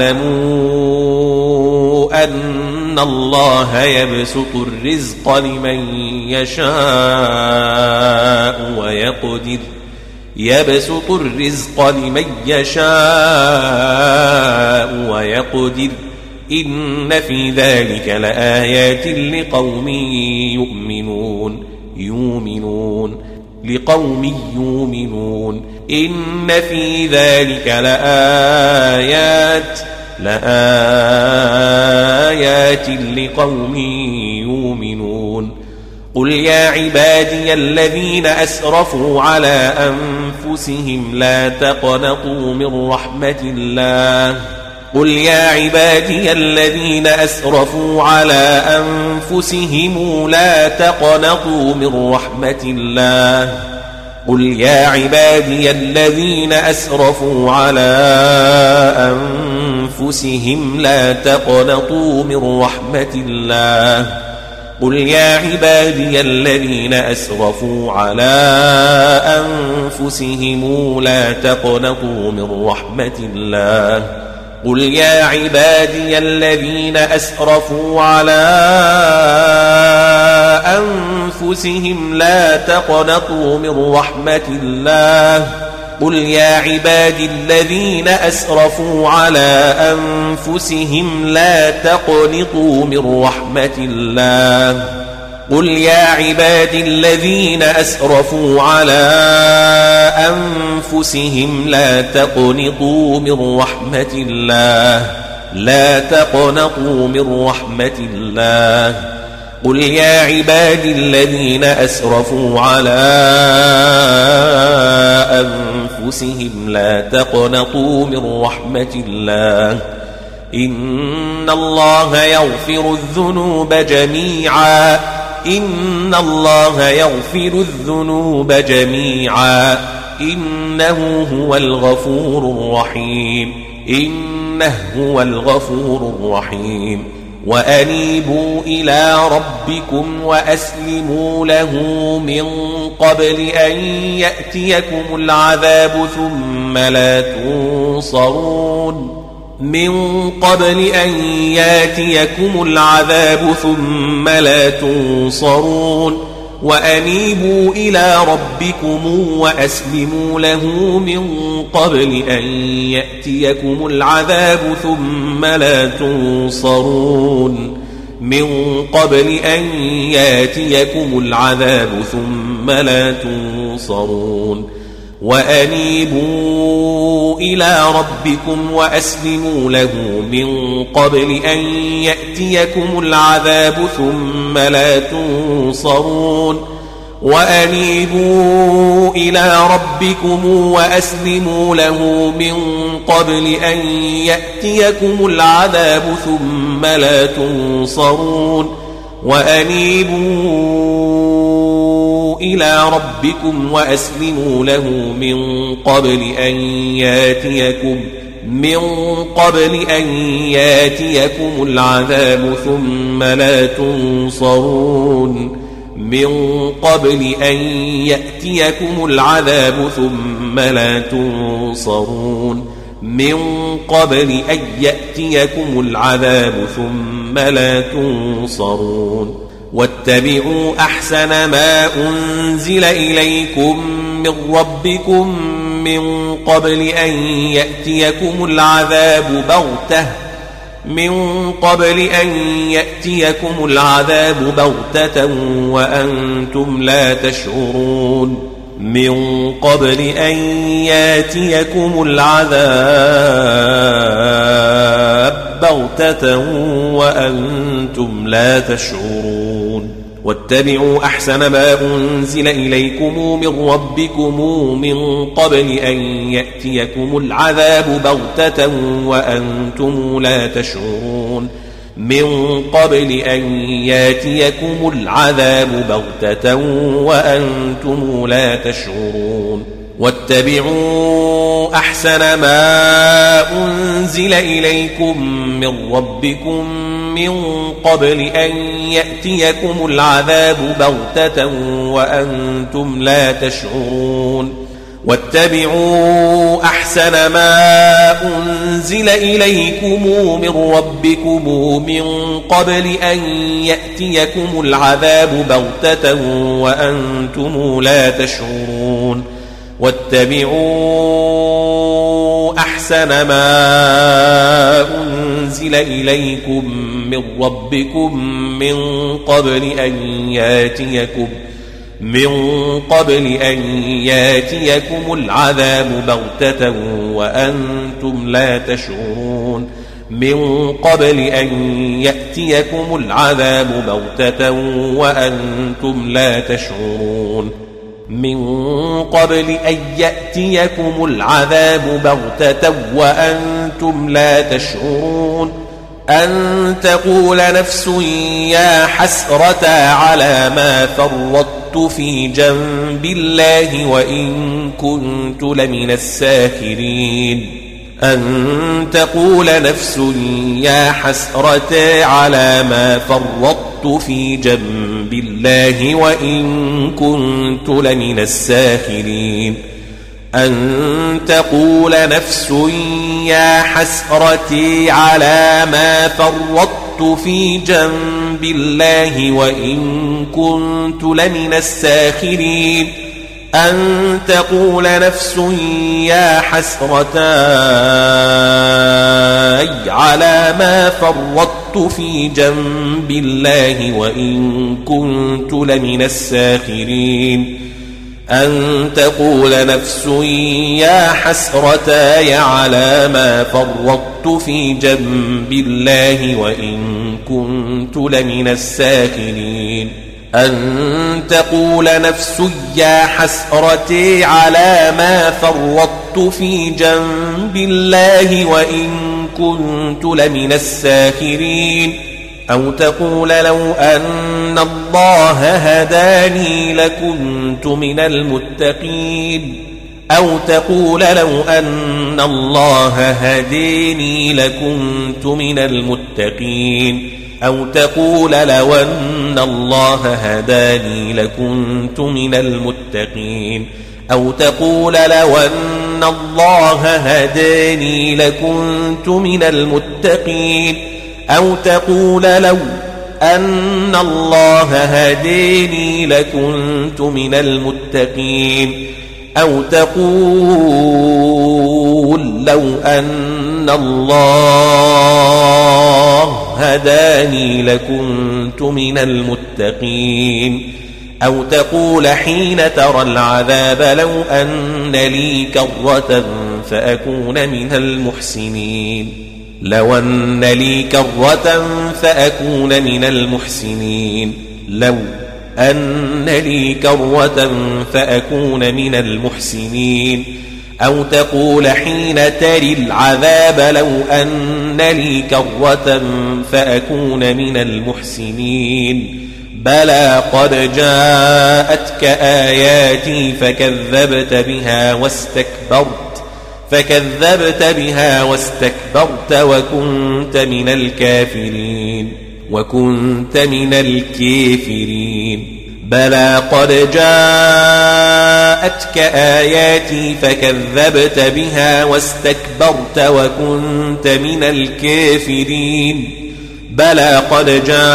يعلموا أن الله يبسط الرزق لمن يشاء ويقدر يبسط الرزق لمن يشاء ويقدر إن في ذلك لآيات لقوم يؤمنون يؤمنون لقوم يؤمنون إن في ذلك لآيات لآيات لقوم يؤمنون قل يا عبادي الذين أسرفوا على أنفسهم لا تقنطوا من رحمة الله قل يا عبادي الذين أسرفوا على أنفسهم لا تقنطوا من رحمة الله قل يا عبادي الذين أسرفوا على أنفسهم لا تقنطوا من رحمة الله قل يا عبادي الذين أسرفوا على أنفسهم لا تقنطوا من رحمة الله قل يا عبادي الذين أسرفوا على أنفسهم لا تقنطوا من رحمة الله قل يا عبادي الذين أسرفوا على أنفسهم لا تقنطوا من رحمة الله قل يا عبادي الذين أسرفوا على أنفسهم لا تقنطوا من رحمة الله لا تقنطوا من رحمة الله قل يا عبادي الذين أسرفوا على أنفسهم لا تقنطوا من رحمة الله إن الله يغفر الذنوب جميعا إن الله يغفر الذنوب جميعا إنه هو الغفور الرحيم إنه هو الغفور الرحيم وأنيبوا إلى ربكم وأسلموا له من قبل أن يأتيكم العذاب ثم لا تنصرون من قبل أن يأتيكم العذاب ثم لا تنصرون وأنيبوا إلى ربكم وأسلموا له من قبل أن يأتيكم العذاب ثم لا تنصرون من قبل أن يأتيكم العذاب ثم لا تنصرون وأنيبوا إلى ربكم وأسلموا له من قبل أن يأتيكم العذاب ثم لا تنصرون وأنيبوا إلى ربكم وأسلموا له من قبل أن يأتيكم العذاب ثم لا تنصرون وأنيبوا إلى ربكم وأسلموا له من قبل أن يأتيكم من قبل أن يأتيكم العذاب ثم لا تنصرون من قبل أن يأتيكم العذاب ثم لا تنصرون من قبل أن يأتيكم العذاب ثم لا تنصرون واتبعوا أحسن ما أنزل إليكم من ربكم من قبل أن يأتيكم العذاب بغتة من قبل أن يأتيكم العذاب بغتة وأنتم لا تشعرون من قبل أن يأتيكم العذاب بغتة وأنتم لا تشعرون واتبعوا أحسن ما أنزل إليكم من ربكم من قبل أن يأتيكم العذاب بغتة وأنتم لا تشعرون من قبل أن يأتيكم العذاب بغتة وأنتم لا تشعرون واتبعوا أحسن ما أنزل إليكم من ربكم من قبل أن يأتيكم العذاب بغتة وأنتم لا تشعرون واتبعوا أحسن ما أنزل إليكم من ربكم من قبل أن يأتيكم العذاب بغتة وأنتم لا تشعرون واتبعوا أحسن ما أنزل إليكم من ربكم من قبل أن ياتيكم من قبل أن ياتيكم العذاب بغتة وأنتم لا تشعرون من قبل أن يأتيكم العذاب بغتة وأنتم لا تشعرون من قبل أن يأتيكم العذاب بغتة وأنتم لا تشعرون أن تقول نفس يا حسرة على ما فرطت في جنب الله وإن كنت لمن الساخرين أن تقول نفس يا حسرة على ما فرطت في جنب الله وإن كنت لمن الساخرين أن تقول نفس يا حسرتي على ما فرطت في جنب الله وإن كنت لمن الساخرين أن تقول نفس يا حسرتي على ما فرطت في جنب الله وإن كنت لمن الساخرين أن تقول نفس يا حسرتي على ما فرطت في جنب الله وإن كنت لمن الساخرين أن تقول نفس يا حسرتي على ما فرطت في جنب الله وإن كنت لمن الساخرين أو تقول لو أن الله هداني لكنت من المتقين أو تقول لو أن الله هديني لكنت من المتقين أو تقول لو أن الله هداني لكنت من المتقين أو تقول لو أن الله هداني لكنت من المتقين أو تقول لو أن الله هداني لكنت من المتقين أو تقول لو أن الله هداني لكنت من المتقين أو تقول حين ترى العذاب لو أن لي كرة فأكون من المحسنين لو أن لي كرة فأكون من المحسنين لو أن لي كرة فأكون من المحسنين أو تقول حين تري العذاب لو أن لي كرة فأكون من المحسنين بلى قد جاءتك آياتي فكذبت بها واستكبرت فكذبت بها واستكبرت وكنت من الكافرين وكنت من الكافرين بلى قد جاءتك آياتي فكذبت بها واستكبرت وكنت من الكافرين بلى قد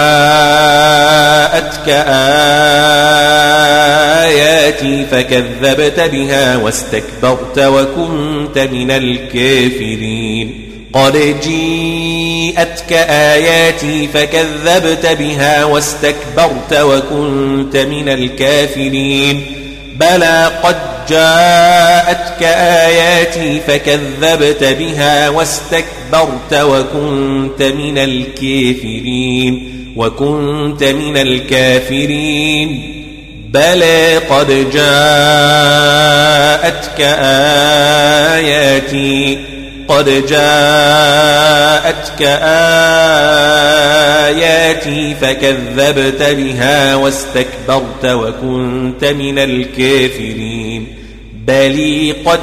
جاءتك آياتي فكذبت بها واستكبرت وكنت من الكافرين قد جيءتك آياتي فكذبت بها واستكبرت وكنت من الكافرين بلى قد جاءتك آياتي فكذبت بها واستكبرت وكنت من الكافرين وكنت من الكافرين بلى قد جاءتك آياتي قد جاءتك آياتي فكذبت بها واستكبرت وكنت من الكافرين بل قد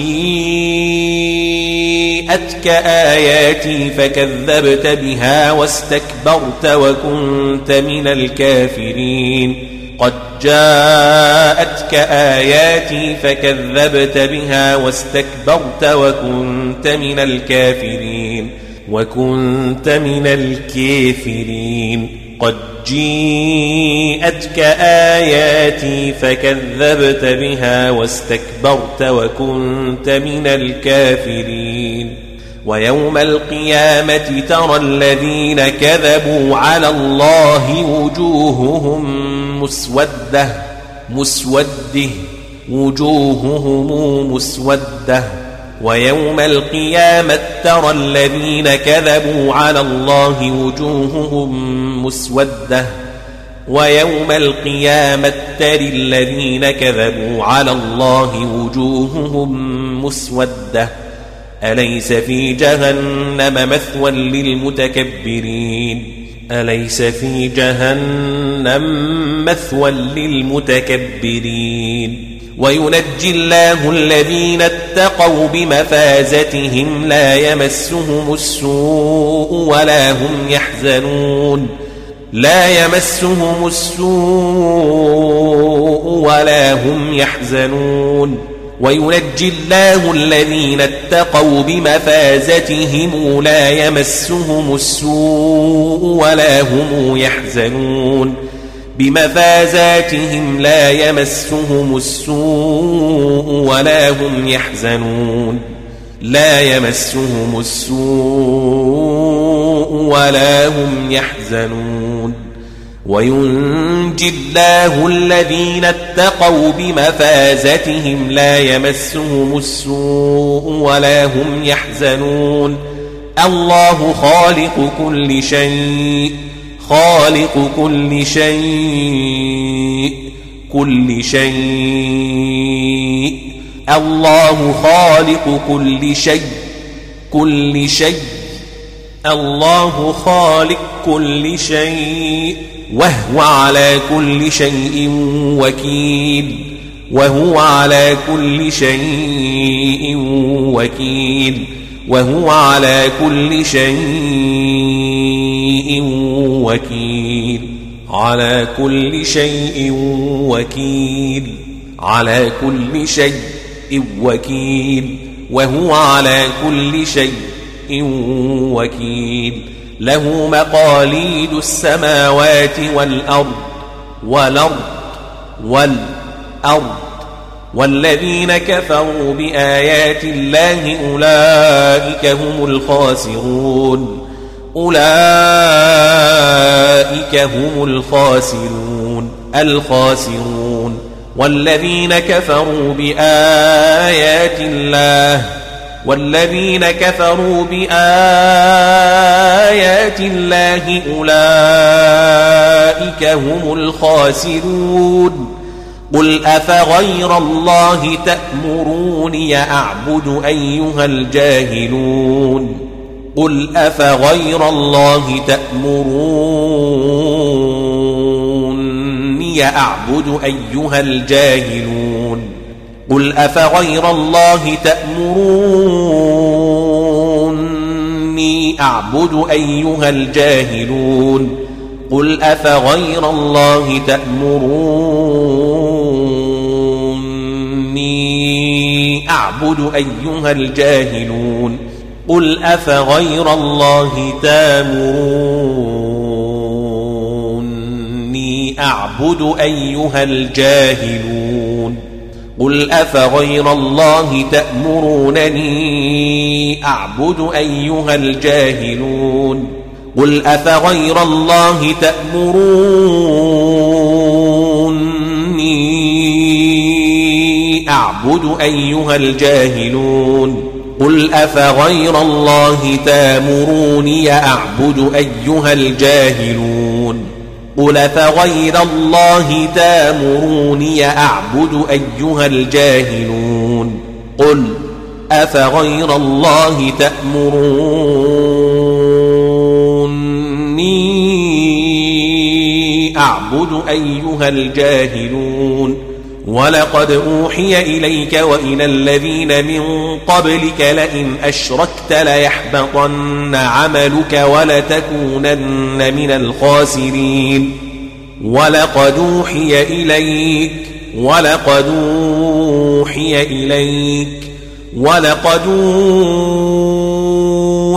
جيءتك آياتي فكذبت بها واستكبرت وكنت من الكافرين قد جاءتك آياتي فكذبت بها واستكبرت وكنت من الكافرين وكنت من الكافرين قد جيءتك آياتي فكذبت بها واستكبرت وكنت من الكافرين ويوم القيامة ترى الذين كذبوا على الله وجوههم مسودة مسوده وجوههم مسودة ويوم القيامة ترى الذين كذبوا على الله وجوههم مسودة ويوم القيامة ترى الذين كذبوا على الله وجوههم مسودة أليس في جهنم مثوى للمتكبرين أليس في جهنم مثوى للمتكبرين وينجي الله الذين اتقوا بمفازتهم لا يمسهم السوء ولا هم يحزنون لا يمسهم السوء ولا هم يحزنون وينجي الله الذين اتقوا بمفازتهم لا يمسهم السوء ولا هم يحزنون بمفازاتهم لا يمسهم السوء ولا هم يحزنون لا يمسهم السوء ولا هم يحزنون وينجي الله الذين اتقوا بمفازتهم لا يمسهم السوء ولا هم يحزنون الله خالق كل شيء خالق كل شيء كل شيء الله خالق كل شيء كل شيء الله خالق كل شيء وهو على كل شيء وكيل وهو على كل شيء وكيل وهو على كل شيء وكيل على كل شيء وكيل على كل شيء وكيل وهو على كل شيء وكيل له مقاليد السماوات والأرض والأرض والأرض والذين كفروا بآيات الله أولئك هم الخاسرون أولئك هم الخاسرون الخاسرون والذين كفروا بآيات الله والذين كفروا بآيات الله أولئك هم الخاسرون قل أفغير الله تأمروني أعبد أيها الجاهلون قل أفغير الله تأمروني أعبد أيها الجاهلون قل أفغير الله تأمروني أعبد أيها الجاهلون قل أفغير الله تأمروني أعبد أيها الجاهلون قل أفغير الله تأمروني أعبد أيها الجاهلون قل أفغير الله تأمرونني أعبد أيها الجاهلون قل أفغير الله تأمروني أعبد أيها الجاهلون قل أفغير الله تأمروني أعبد أيها الجاهلون قل أفغير الله تأمروني أعبد أيها الجاهلون قل أفغير الله تأمروني أعبد أيها الجاهلون ولقد أوحي إليك وإلى الذين من قبلك لئن أشركت ليحبطن عملك ولتكونن من الخاسرين ولقد أوحي إليك ولقد أوحي إليك ولقد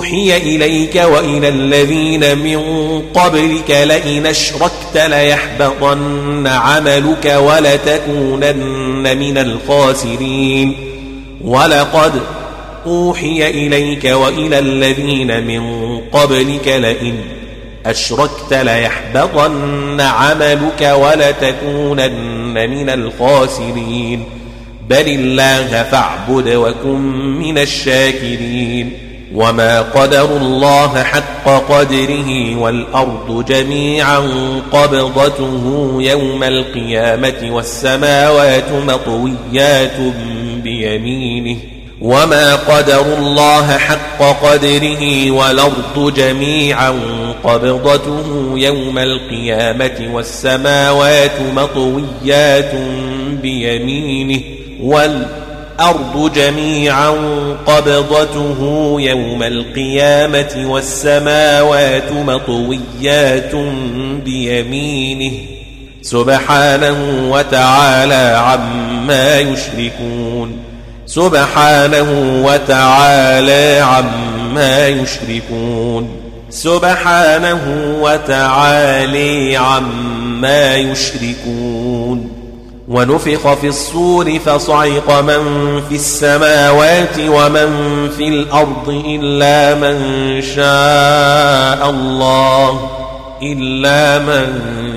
أوحي إليك وإلى الذين من قبلك لئن أشركت ليحبطن عملك ولتكونن من الخاسرين ولقد أوحي إليك وإلى الذين من قبلك لئن أشركت ليحبطن عملك ولتكونن من الخاسرين بل الله فاعبد وكن من الشاكرين وما قدروا الله حق قدره والأرض جميعا قبضته يوم القيامة والسماوات مطويات بيمينه وما قدروا الله حق قدره والأرض جميعا قبضته يوم القيامة والسماوات مطويات بيمينه والأرض جميعا قبضته يوم القيامة والسماوات مطويات بيمينه سبحانه وتعالى عما يشركون سبحانه وتعالى عما يشركون سبحانه وتعالى عما يشركون ونفخ في الصور فصعق من في السماوات ومن في الأرض إلا من شاء الله إلا من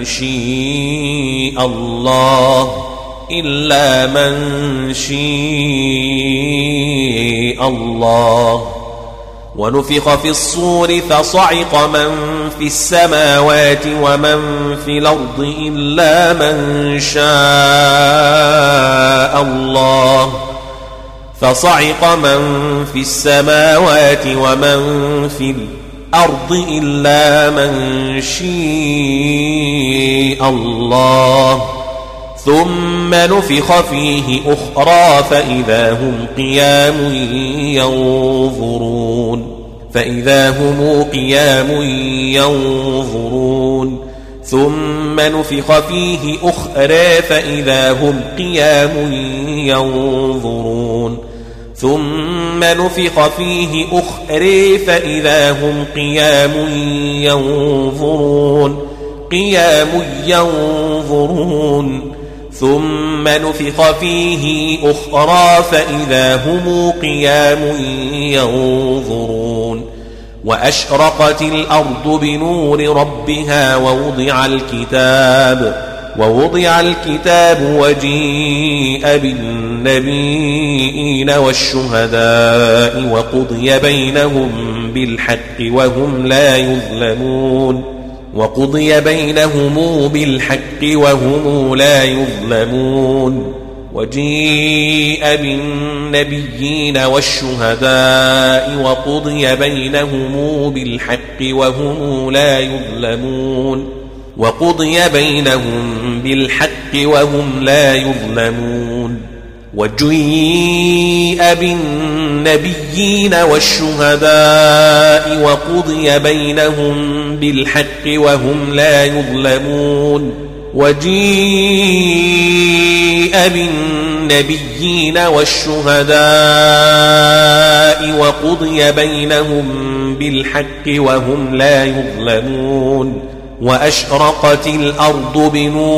شاء الله إلا من شاء الله ونفخ في الصور فصعق من في السماوات ومن في الأرض إلا من شاء الله فصعق من في السماوات ومن في الأرض إلا من شاء الله ثم نفخ فيه أخرى فإذا هم قيام ينظرون فإذا هم قيام ينظرون ثم نفخ فيه أخرى فإذا هم قيام ينظرون ثم نفخ فيه أخرى فإذا هم قيام ينظرون قيام ينظرون ثم نفخ فيه أخرى فإذا هم قيام ينظرون وأشرقت الأرض بنور ربها ووضع الكتاب ووضع الكتاب وجيء بالنبيين والشهداء وقضي بينهم بالحق وهم لا يظلمون وقضي بينهم بالحق وهم لا يظلمون وجيء بالنبيين والشهداء وقضي بينهم بالحق وهم لا يظلمون وقضي بينهم بالحق وهم لا يظلمون وجيء بالنبيين والشهداء وقضي بينهم بالحق وهم لا يظلمون وجيء بالنبيين والشهداء وقضي بينهم بالحق وهم لا يظلمون وأشرقت الأرض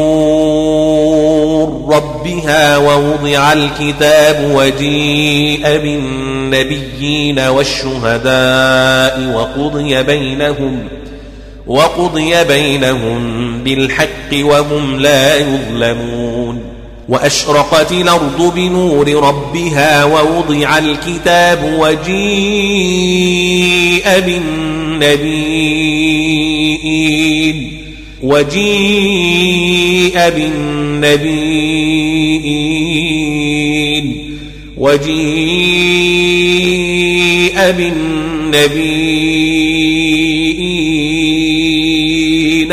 بنور ربها ووضع الكتاب وجيء بالنبيين والشهداء وقضي بينهم وقضي بينهم بالحق وهم لا يظلمون وأشرقت الأرض بنور ربها ووضع الكتاب وجيء بالنبيين وجيء بالنبيين وجيء بالنبيين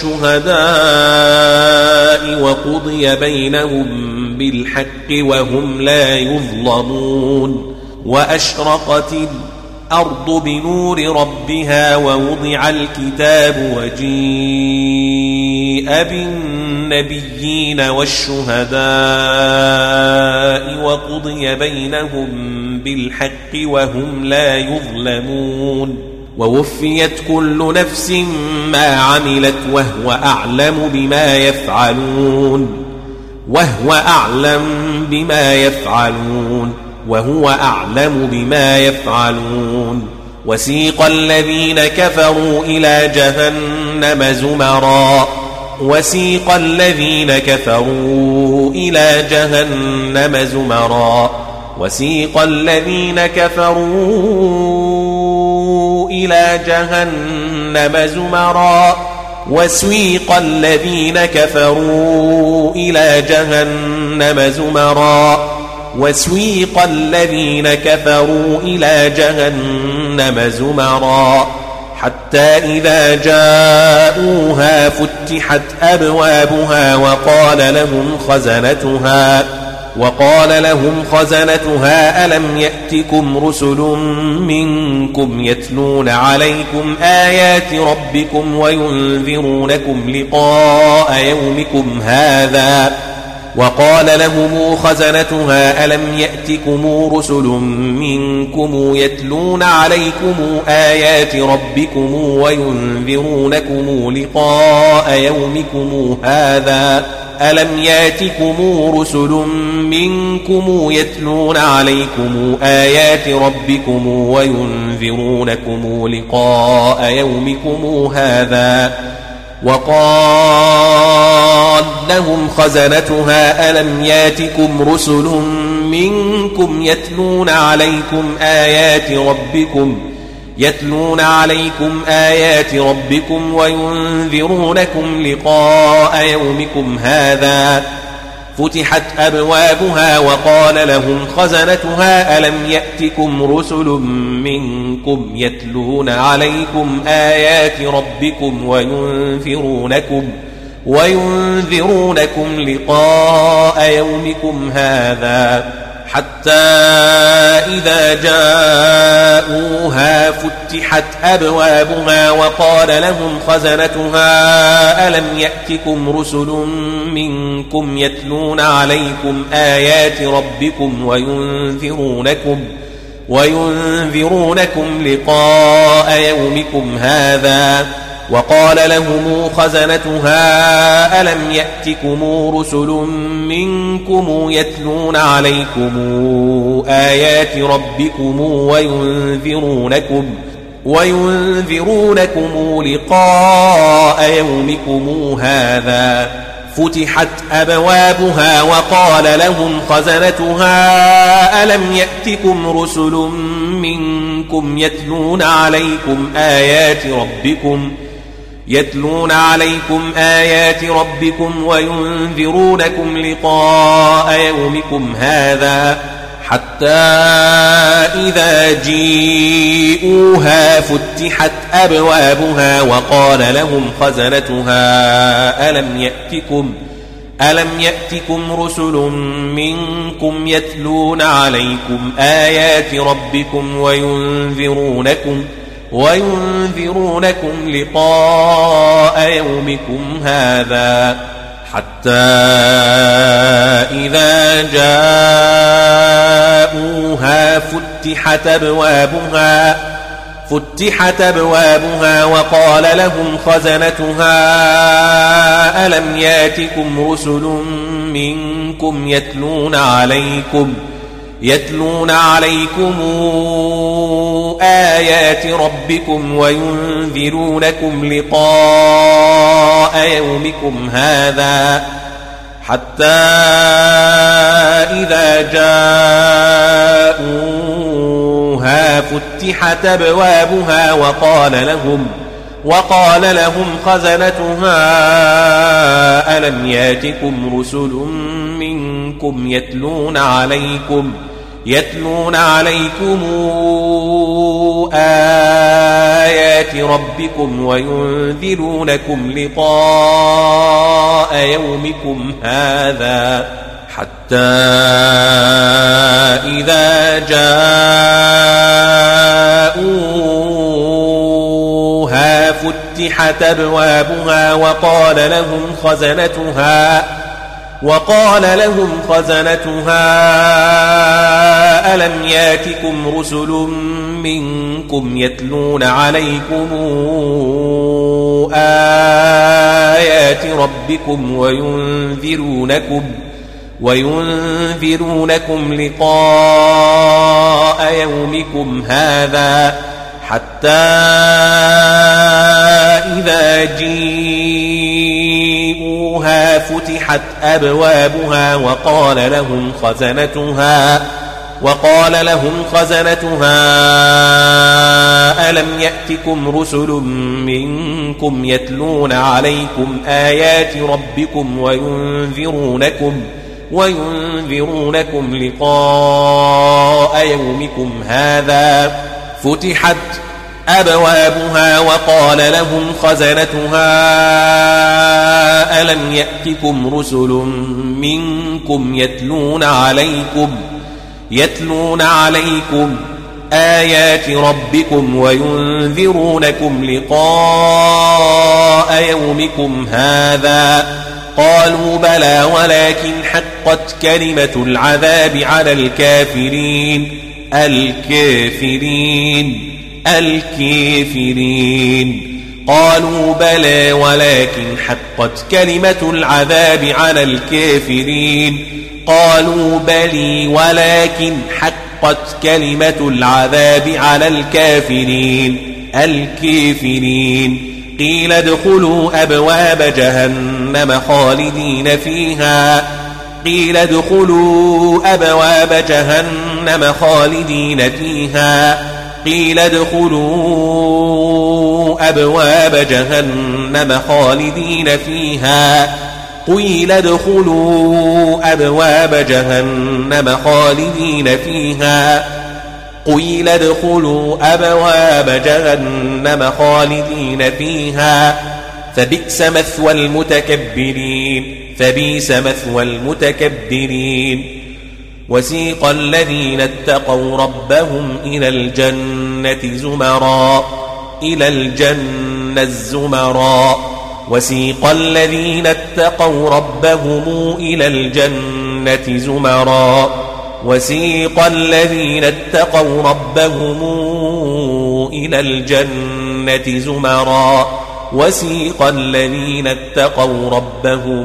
والشهداء وقضي بينهم بالحق وهم لا يظلمون وأشرقت الأرض بنور ربها ووضع الكتاب وجيء بالنبيين والشهداء وقضي بينهم بالحق وهم لا يظلمون ووفيت كل نفس ما عملت وهو أعلم بما يفعلون وهو أعلم بما يفعلون وهو أعلم بما يفعلون وسيق الذين كفروا إلى جهنم زمرا وسيق الذين كفروا إلى جهنم زمرا وسيق الذين كفروا إلى جهنم زمرا وسيق الذين كفروا إلى جهنم زمرا وسيق الذين كفروا إلى جهنم زمرا حتى إذا جاءوها فتحت أبوابها وقال لهم خزنتها وقال لهم خزنتها ألم يأتكم رسل منكم يتلون عليكم آيات ربكم وينذرونكم لقاء يومكم هذا وقال لهم خزنتها ألم يأتكم رسل منكم يتلون عليكم آيات ربكم وينذرونكم لقاء يومكم هذا ألم يأتكم رسل منكم يتلون عليكم آيات ربكم وينذرونكم لقاء يومكم هذا وقال لهم خزنتها ألم يأتكم رسل منكم يتلون عليكم آيات ربكم يتلون عليكم آيات ربكم وينذرونكم لقاء يومكم هذا فتحت أبوابها وقال لهم خزنتها ألم يأتكم رسل منكم يتلون عليكم آيات ربكم وينذرونكم وينذرونكم لقاء يومكم هذا حتى إذا جاءوها فتحت أبوابها وقال لهم خزنتها ألم يأتكم رسل منكم يتلون عليكم آيات ربكم وينذرونكم وينذرونكم لقاء يومكم هذا وقال لهم خزنتها ألم يأتكم رسل منكم يتلون عليكم آيات ربكم وينذرونكم وينذرونكم لقاء يومكم هذا فتحت أبوابها وقال لهم خزنتها ألم يأتكم رسل منكم يتلون عليكم آيات ربكم يتلون عليكم آيات ربكم وينذرونكم لقاء يومكم هذا حتى إذا جيءوها فتحت أبوابها وقال لهم خزنتها ألم يأتكم ألم يأتكم رسل منكم يتلون عليكم آيات ربكم وينذرونكم وينذرونكم لقاء يومكم هذا حتى إذا جاءوها فتحت أبوابها فتحت أبوابها وقال لهم خزنتها ألم يأتكم رسل منكم يتلون عليكم يتلون عليكم آيات ربكم وينذرونكم لقاء يومكم هذا حتى إذا جاءوها فتحت أبوابها وقال لهم وقال لهم خزنتها ألم يأتكم رسل منكم يتلون عليكم يتلون عليكم آيات ربكم وينذرونكم لقاء يومكم هذا حتى إذا جاءوا جاءوها فتحت أبوابها وقال لهم خزنتها وقال لهم خزنتها ألم ياتكم رسل منكم يتلون عليكم آيات ربكم وينذرونكم وينذرونكم لقاء يومكم هذا حتى إذا جيءوها فتحت أبوابها وقال لهم خزنتها وقال لهم خزنتها ألم يأتكم رسل منكم يتلون عليكم آيات ربكم وينذرونكم وينذرونكم لقاء يومكم هذا فتحت أبوابها وقال لهم خزنتها ألم يأتكم رسل منكم يتلون عليكم يتلون عليكم آيات ربكم وينذرونكم لقاء يومكم هذا قالوا بلى ولكن حقت كلمة العذاب على الكافرين الكافرين الكافرين قالوا بلى ولكن حقت كلمة العذاب على الكافرين قالوا بلي ولكن حقت كلمة العذاب على الكافرين الكافرين قيل ادخلوا أبواب جهنم خالدين فيها قيل ادخلوا أبواب جهنم خالدين فيها قيل ادخلوا أبواب جهنم خالدين فيها قيل ادخلوا أبواب جهنم خالدين فيها قيل ادخلوا أبواب جهنم خالدين فيها فبئس مثوى المتكبرين فبئس مثوى المتكبرين وسيق الذين اتقوا ربهم إلى الجنة زمرا إلى الجنة الزمرا وسيق الذين اتقوا ربهم إلى الجنة زمرا وسيق الذين اتقوا ربهم إلى الجنة زمرا وسيق الذين اتقوا ربهم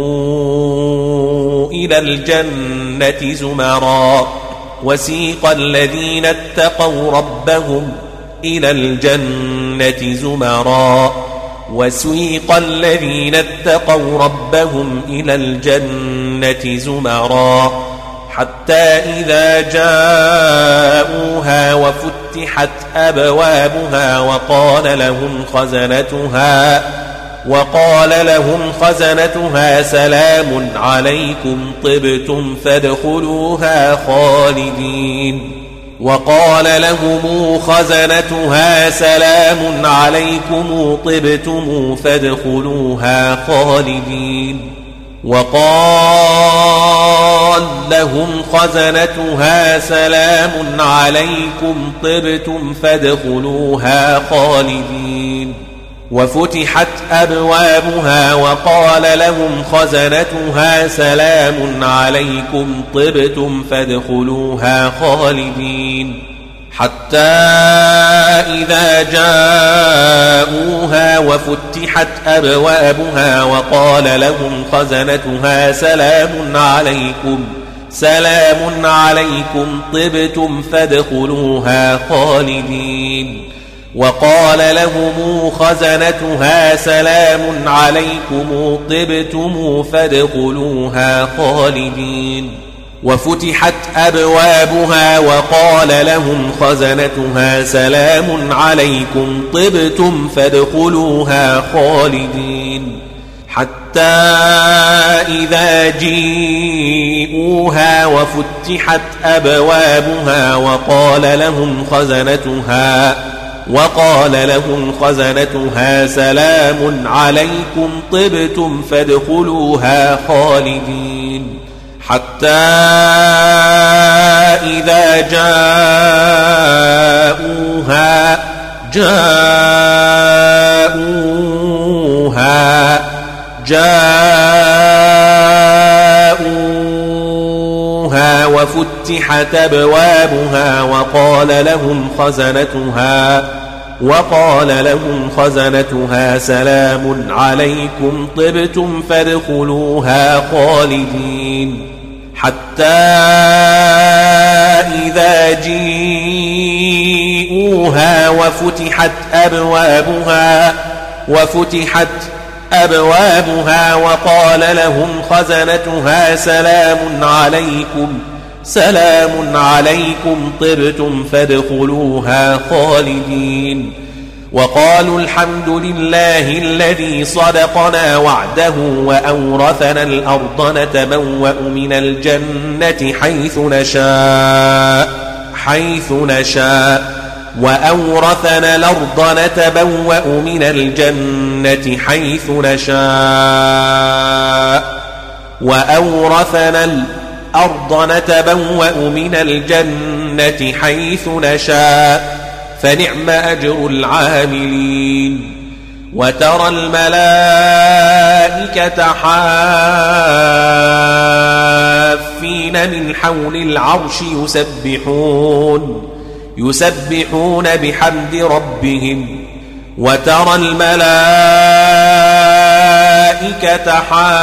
إلى الجنة زمرا وسيق الذين اتقوا ربهم إلى الجنة زمرا وسيق الذين اتقوا ربهم إلى الجنة زمرا حتى إذا جاءوها وفتحت أبوابها وقال لهم خزنتها وقال لهم خزنتها سلام عليكم طبتم فادخلوها خالدين وقال لهم خزنتها سلام عليكم طبتم فادخلوها خالدين وقال لهم خزنتها سلام عليكم طبتم فادخلوها خالدين وفتحت أبوابها وقال لهم خزنتها سلام عليكم طبتم فادخلوها خالدين حتى إذا جاءوها وفتحت أبوابها وقال لهم خزنتها سلام عليكم سلام عليكم طبتم فادخلوها خالدين وقال لهم خزنتها سلام عليكم طبتم فادخلوها خالدين وفتحت أبوابها وقال لهم خزنتها سلام عليكم طبتم فادخلوها خالدين حتى إذا جيءوها وفتحت أبوابها وقال لهم خزنتها وقال لهم خزنتها سلام عليكم طبتم فادخلوها خالدين حتى إذا جاءوها جاءوها جاءوها وفتحت أبوابها وقال لهم خزنتها وقال لهم خزنتها سلام عليكم طبتم فادخلوها خالدين حتى إذا جيءوها وفتحت أبوابها وفتحت أبوابها وقال لهم خزنتها سلام عليكم سلام عليكم طبتم فادخلوها خالدين وقالوا الحمد لله الذي صدقنا وعده وأورثنا الأرض نتبوأ من الجنة حيث نشاء حيث نشاء وأورثنا الأرض نتبوأ من الجنة حيث نشاء وأورثنا الأرض نتبوأ من الجنة حيث نشاء فنعم أجر العاملين وترى الملائكة حافين من حول العرش يسبحون يسبحون بحمد ربهم وترى الملائكة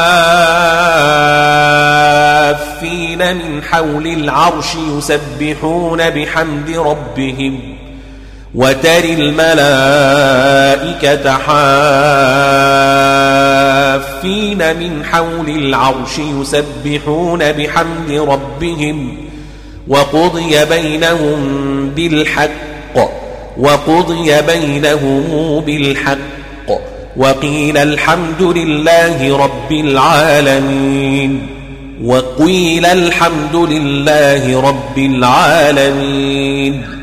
حافين من حول العرش يسبحون بحمد ربهم وترى الملائكة حافين من حول العرش يسبحون بحمد ربهم وقضي بينهم بالحق وقضي بينهم بالحق وقيل الحمد لله رب العالمين وقيل الحمد لله رب العالمين